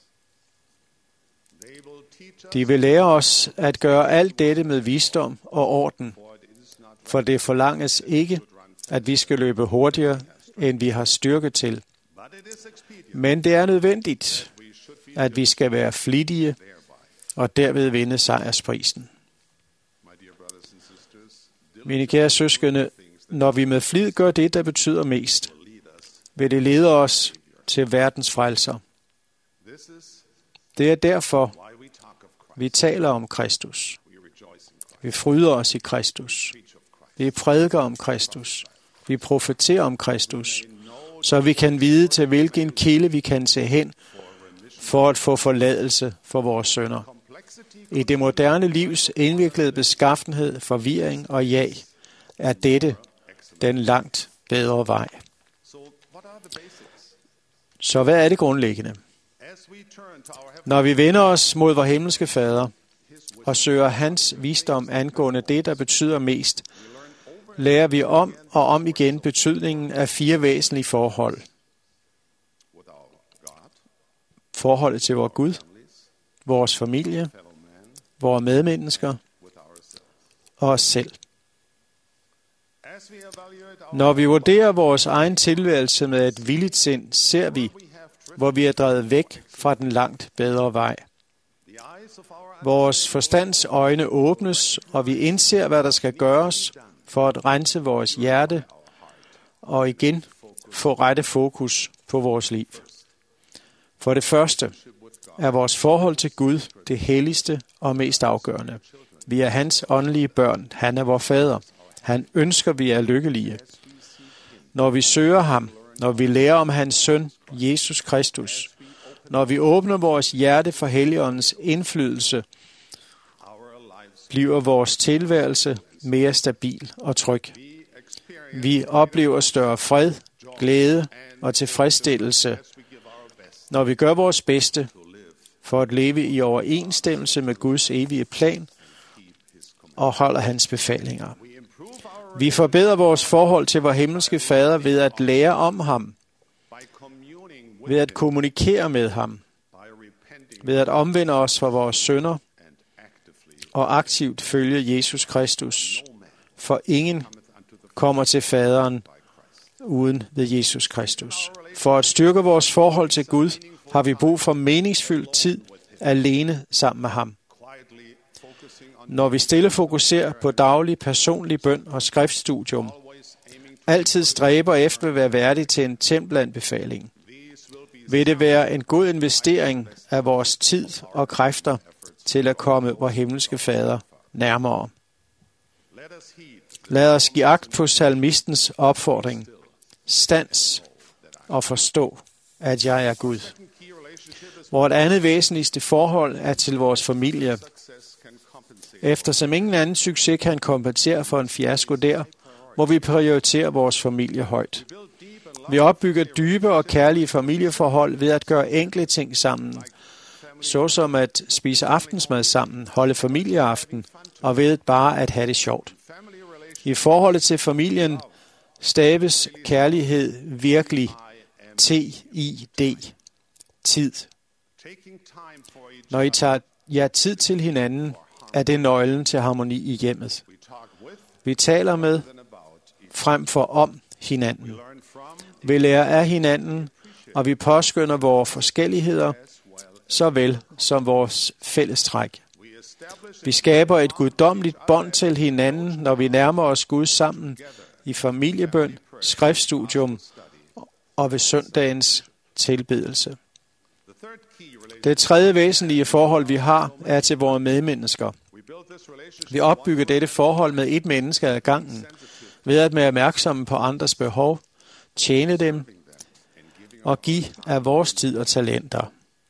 De vil lære os at gøre alt dette med visdom og orden, for det forlanges ikke, at vi skal løbe hurtigere, end vi har styrke til. Men det er nødvendigt, at vi skal være flittige og derved vinde sejrsprisen. Mine kære søskende, når vi med flid gør det, der betyder mest, vil det lede os til verdens frelser. Det er derfor, vi taler om Kristus. Vi fryder os i Kristus. Vi prædiker om Kristus. Vi profeterer om Kristus, så vi kan vide, til hvilken kilde vi kan se hen, for at få forladelse for vores synder. I det moderne livs indviklede beskaffenhed, forvirring og jag, er dette den langt bedre vej. Så hvad er det grundlæggende? Når vi vender os mod vor himmelske Fader og søger hans visdom angående det, der betyder mest, lærer vi om og om igen betydningen af fire væsentlige forhold. Forholdet til vor Gud, vores familie, vores medmennesker og os selv. Når vi vurderer vores egen tilværelse med et villigt sind, ser vi, hvor vi er drevet væk fra den langt bedre vej. Vores forstands øjne åbnes, og vi indser, hvad der skal gøres for at rense vores hjerte og igen få rette fokus på vores liv. For det første er vores forhold til Gud det helligste og mest afgørende. Vi er hans åndelige børn. Han er vor fader. Han ønsker, vi er lykkelige. Når vi søger ham, når vi lærer om hans søn, Jesus Kristus, når vi åbner vores hjerte for Helligåndens indflydelse, bliver vores tilværelse mere stabil og tryg. Vi oplever større fred, glæde og tilfredsstillelse, når vi gør vores bedste for at leve i overensstemmelse med Guds evige plan og holder hans befalinger. Vi forbedrer vores forhold til vor himmelske Fader ved at lære om ham, ved at kommunikere med ham, ved at omvende os fra vores synder og aktivt følge Jesus Kristus. For ingen kommer til Faderen uden ved Jesus Kristus. For at styrke vores forhold til Gud, har vi brug for meningsfyldt tid alene sammen med ham. Når vi stille fokuserer på daglig personlig bøn og skriftstudium, altid stræber efter at være værdig til en tempelanbefaling, vil det være en god investering af vores tid og kræfter til at komme vor himmelske Fader nærmere. Lad os give agt på salmistens opfordring. Stands og forstå, at jeg er Gud. Vort andet væsentligste forhold er til vores familie. Eftersom ingen anden succes kan kompensere for en fiasko der, må vi prioritere vores familie højt. Vi opbygger dybe og kærlige familieforhold ved at gøre enkle ting sammen, såsom at spise aftensmad sammen, holde familieaften og ved bare at have det sjovt. I forholdet til familien staves kærlighed virkelig T I D, tid. Når I tager jer tid til hinanden, er det nøglen til harmoni i hjemmet. Vi taler med frem for om hinanden. Vi lærer af hinanden, og vi påskynder vores forskelligheder, såvel som vores fællestræk. Vi skaber et guddommeligt bånd til hinanden, når vi nærmer os Gud sammen i familiebøn, skriftstudium og ved søndagens tilbedelse. Det tredje væsentlige forhold, vi har, er til vores medmennesker. Vi opbygger dette forhold med et menneske ad gangen, ved at være opmærksomme på andres behov, tjene dem og give af vores tid og talenter.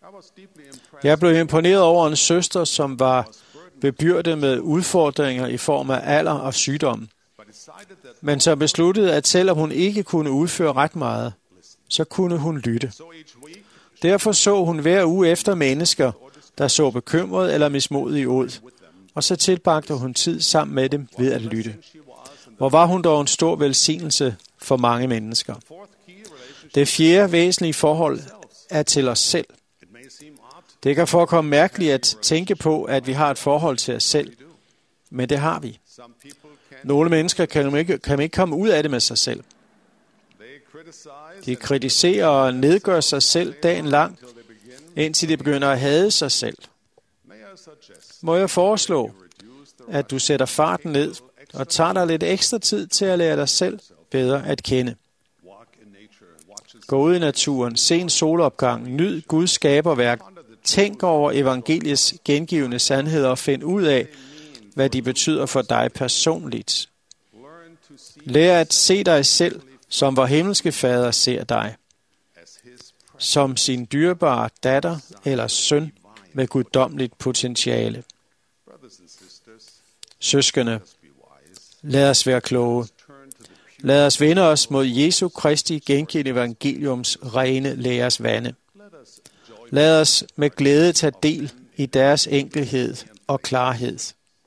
Jeg blev imponeret over en søster, som var bebyrdet med udfordringer i form af alder og sygdom, men som besluttede, at selvom hun ikke kunne udføre ret meget, så kunne hun lytte. Derfor så hun hver uge efter mennesker, der så bekymret eller mismodige ud, og så tilbragte hun tid sammen med dem ved at lytte. Hvor var hun dog en stor velsignelse for mange mennesker. Det fjerde væsentlige forhold er til os selv. Det kan forekomme mærkeligt at tænke på, at vi har et forhold til os selv, men det har vi. Nogle mennesker kan ikke, kan ikke komme ud af det med sig selv. De kritiserer og nedgør sig selv dagen lang, indtil de begynder at hade sig selv. Må jeg foreslå, at du sætter farten ned og tager dig lidt ekstra tid til at lære dig selv bedre at kende. Gå ud i naturen, se en solopgang, nyd Guds skaberværk, tænk over evangeliets gengivende sandheder og find ud af, hvad de betyder for dig personligt. Lær at se dig selv, som vor himmelske Fader ser dig. Som sin dyrebare datter eller søn med guddommeligt potentiale. Søskende, lad os være kloge. Lad os vende os mod Jesu Kristi gengivne evangeliums rene læres vande. Lad os med glæde tage del i deres enkelhed og klarhed.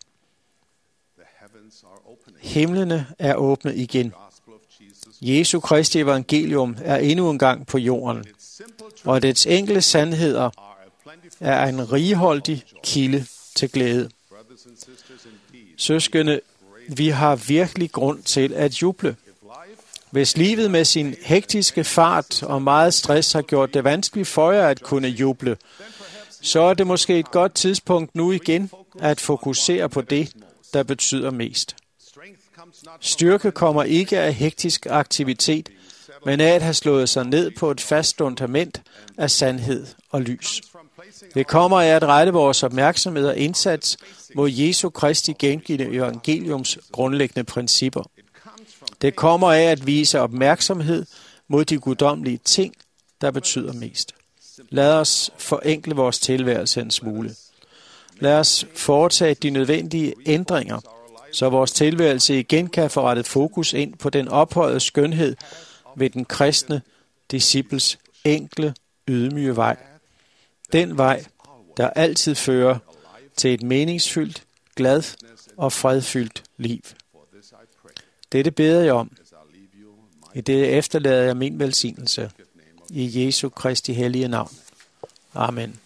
Himlene er åbnet igen. Jesu Kristi evangelium er endnu en gang på jorden, og dets enkle sandheder er en righoldig kilde til glæde. Søskende, vi har virkelig grund til at juble. Hvis livet med sin hektiske fart og meget stress har gjort det vanskeligt for jer at kunne juble, så er det måske et godt tidspunkt nu igen at fokusere på det, der betyder mest. Styrke kommer ikke af hektisk aktivitet, men af at have slået sig ned på et fast fundament af sandhed og lys. Det kommer af at rette vores opmærksomhed og indsats mod Jesu Kristi gengivne evangeliums grundlæggende principper. Det kommer af at vise opmærksomhed mod de guddommelige ting, der betyder mest. Lad os forenkle vores tilværelse en smule. Lad os foretage de nødvendige ændringer, så vores tilværelse igen kan få rettet fokus ind på den ophøjede skønhed ved den kristne disciples enkle, ydmyge vej. Den vej, der altid fører til et meningsfyldt, glad og fredfyldt liv. Dette beder jeg om. I det efterlader jeg min velsignelse. I Jesu Kristi hellige navn. Amen.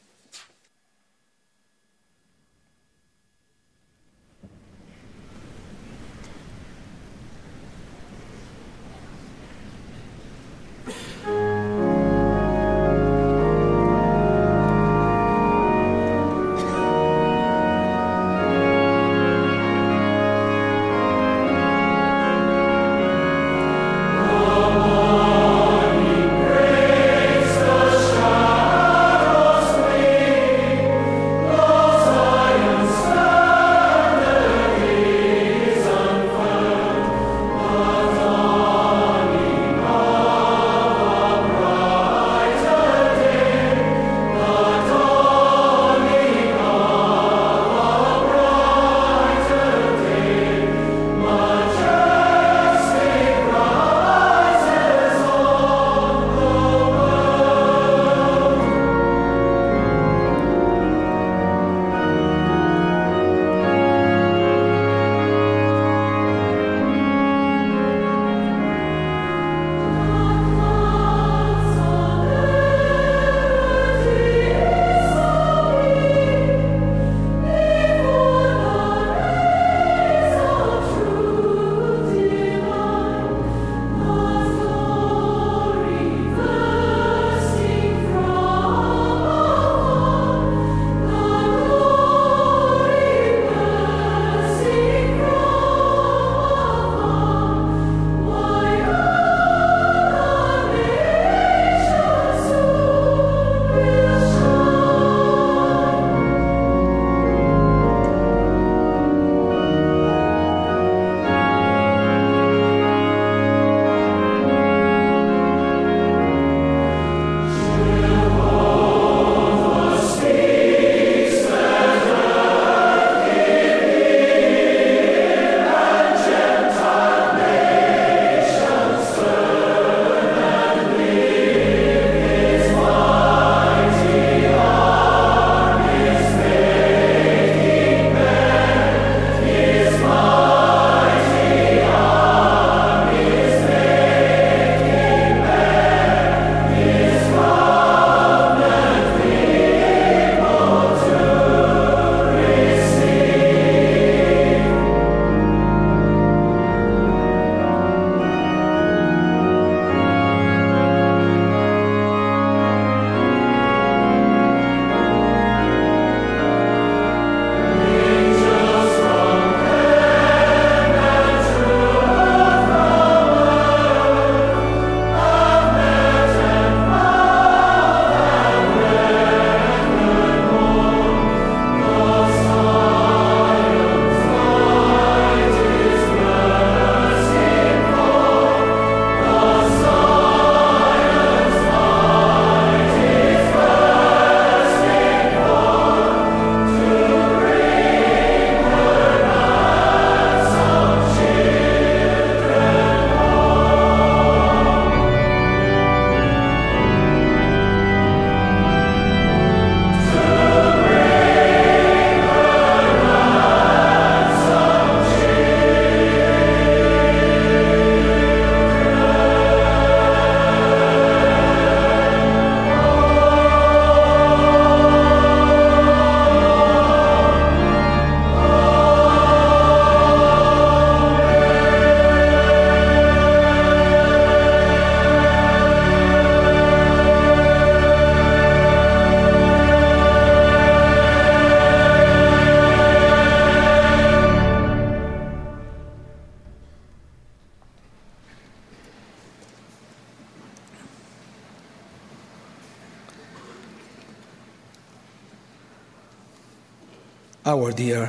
Our dear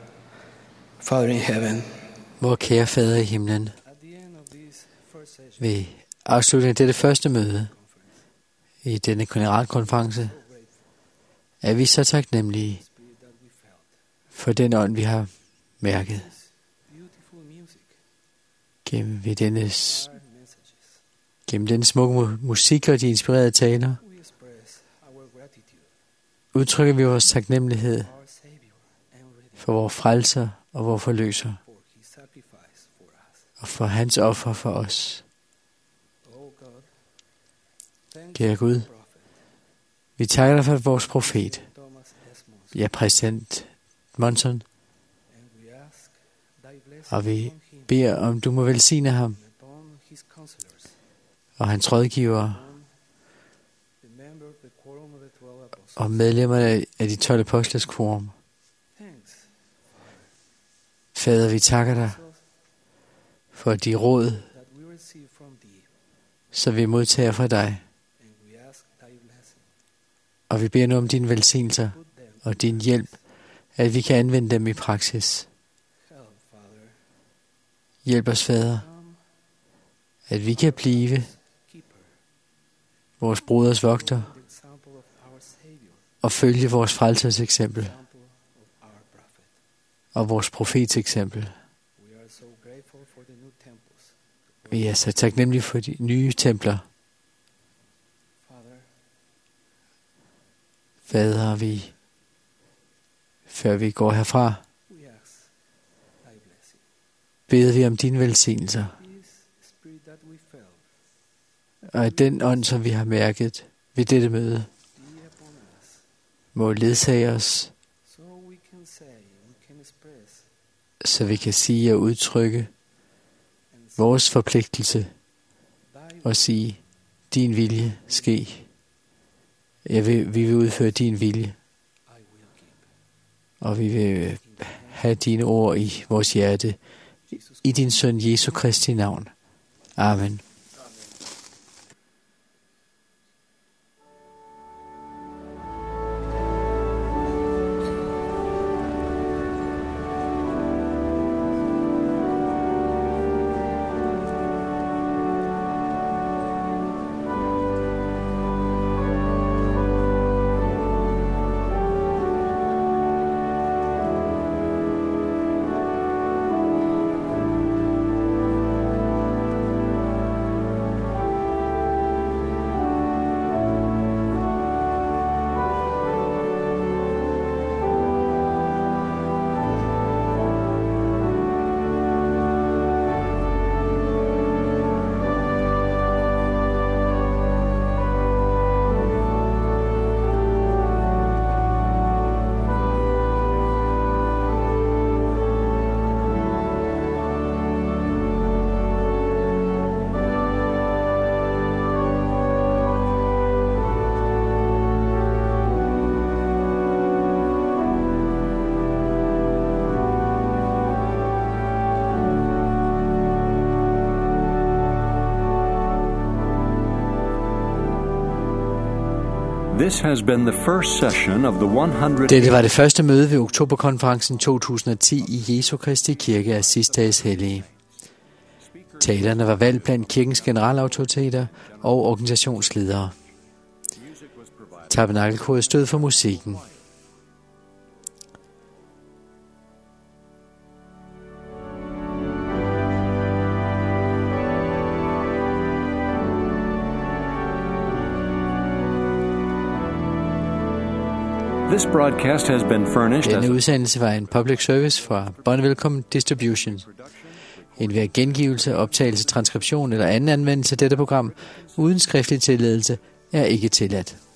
Father in heaven, vor kære Fader i himlen, ved afslutningen af dette første møde i denne generalkonference, er vi så taknemmelige for den ånd, vi har mærket gennem, ved denne, gennem den smukke musik og de inspirerede taler. Udtrykker vi vores taknemmelighed for vores frelser og vores forløser, og for hans offer for os. Kære Gud, vi takker dig for vores profet, ja, præsident Monson, og vi beder om, du må velsigne ham, og hans rådgivere, og medlemmer af de tolv apostlers quorum. Fader, vi takker dig for de råd, så vi modtager fra dig. Og vi beder nu om dine velsignelser og din hjælp, at vi kan anvende dem i praksis. Hjælp os, Fader, at vi kan blive vores broders vogter og følge vores frelsers eksempel og vores profets eksempel. Vi er så taknemmelige for de nye templer. Fader, vi, før vi går herfra, beder vi om dine velsignelser. Og at den ånd, som vi har mærket ved dette møde, må ledsage os, så vi kan sige og udtrykke vores forpligtelse og sige, din vilje ske. Jeg vil, vi vil udføre din vilje, og vi vil have dine ord i vores hjerte, i din søn Jesu Kristi navn. Amen. This has been the first session of the one hundred. Dette var det første møde ved oktoberkonferencen to tusind og ti i Jesu Kristi Kirke af sidste dages hellige. Talerne var valgt blandt kirkens generalautoriteter og organisationsledere. Tabernakelkoret stod for musikken. This broadcast has been furnished. Denne udsendelse var en public service fra Bonneville Distribution. En hver gengivelse, optagelse, transkription eller anden anvendelse af dette program uden skriftlig tilladelse er ikke tilladt.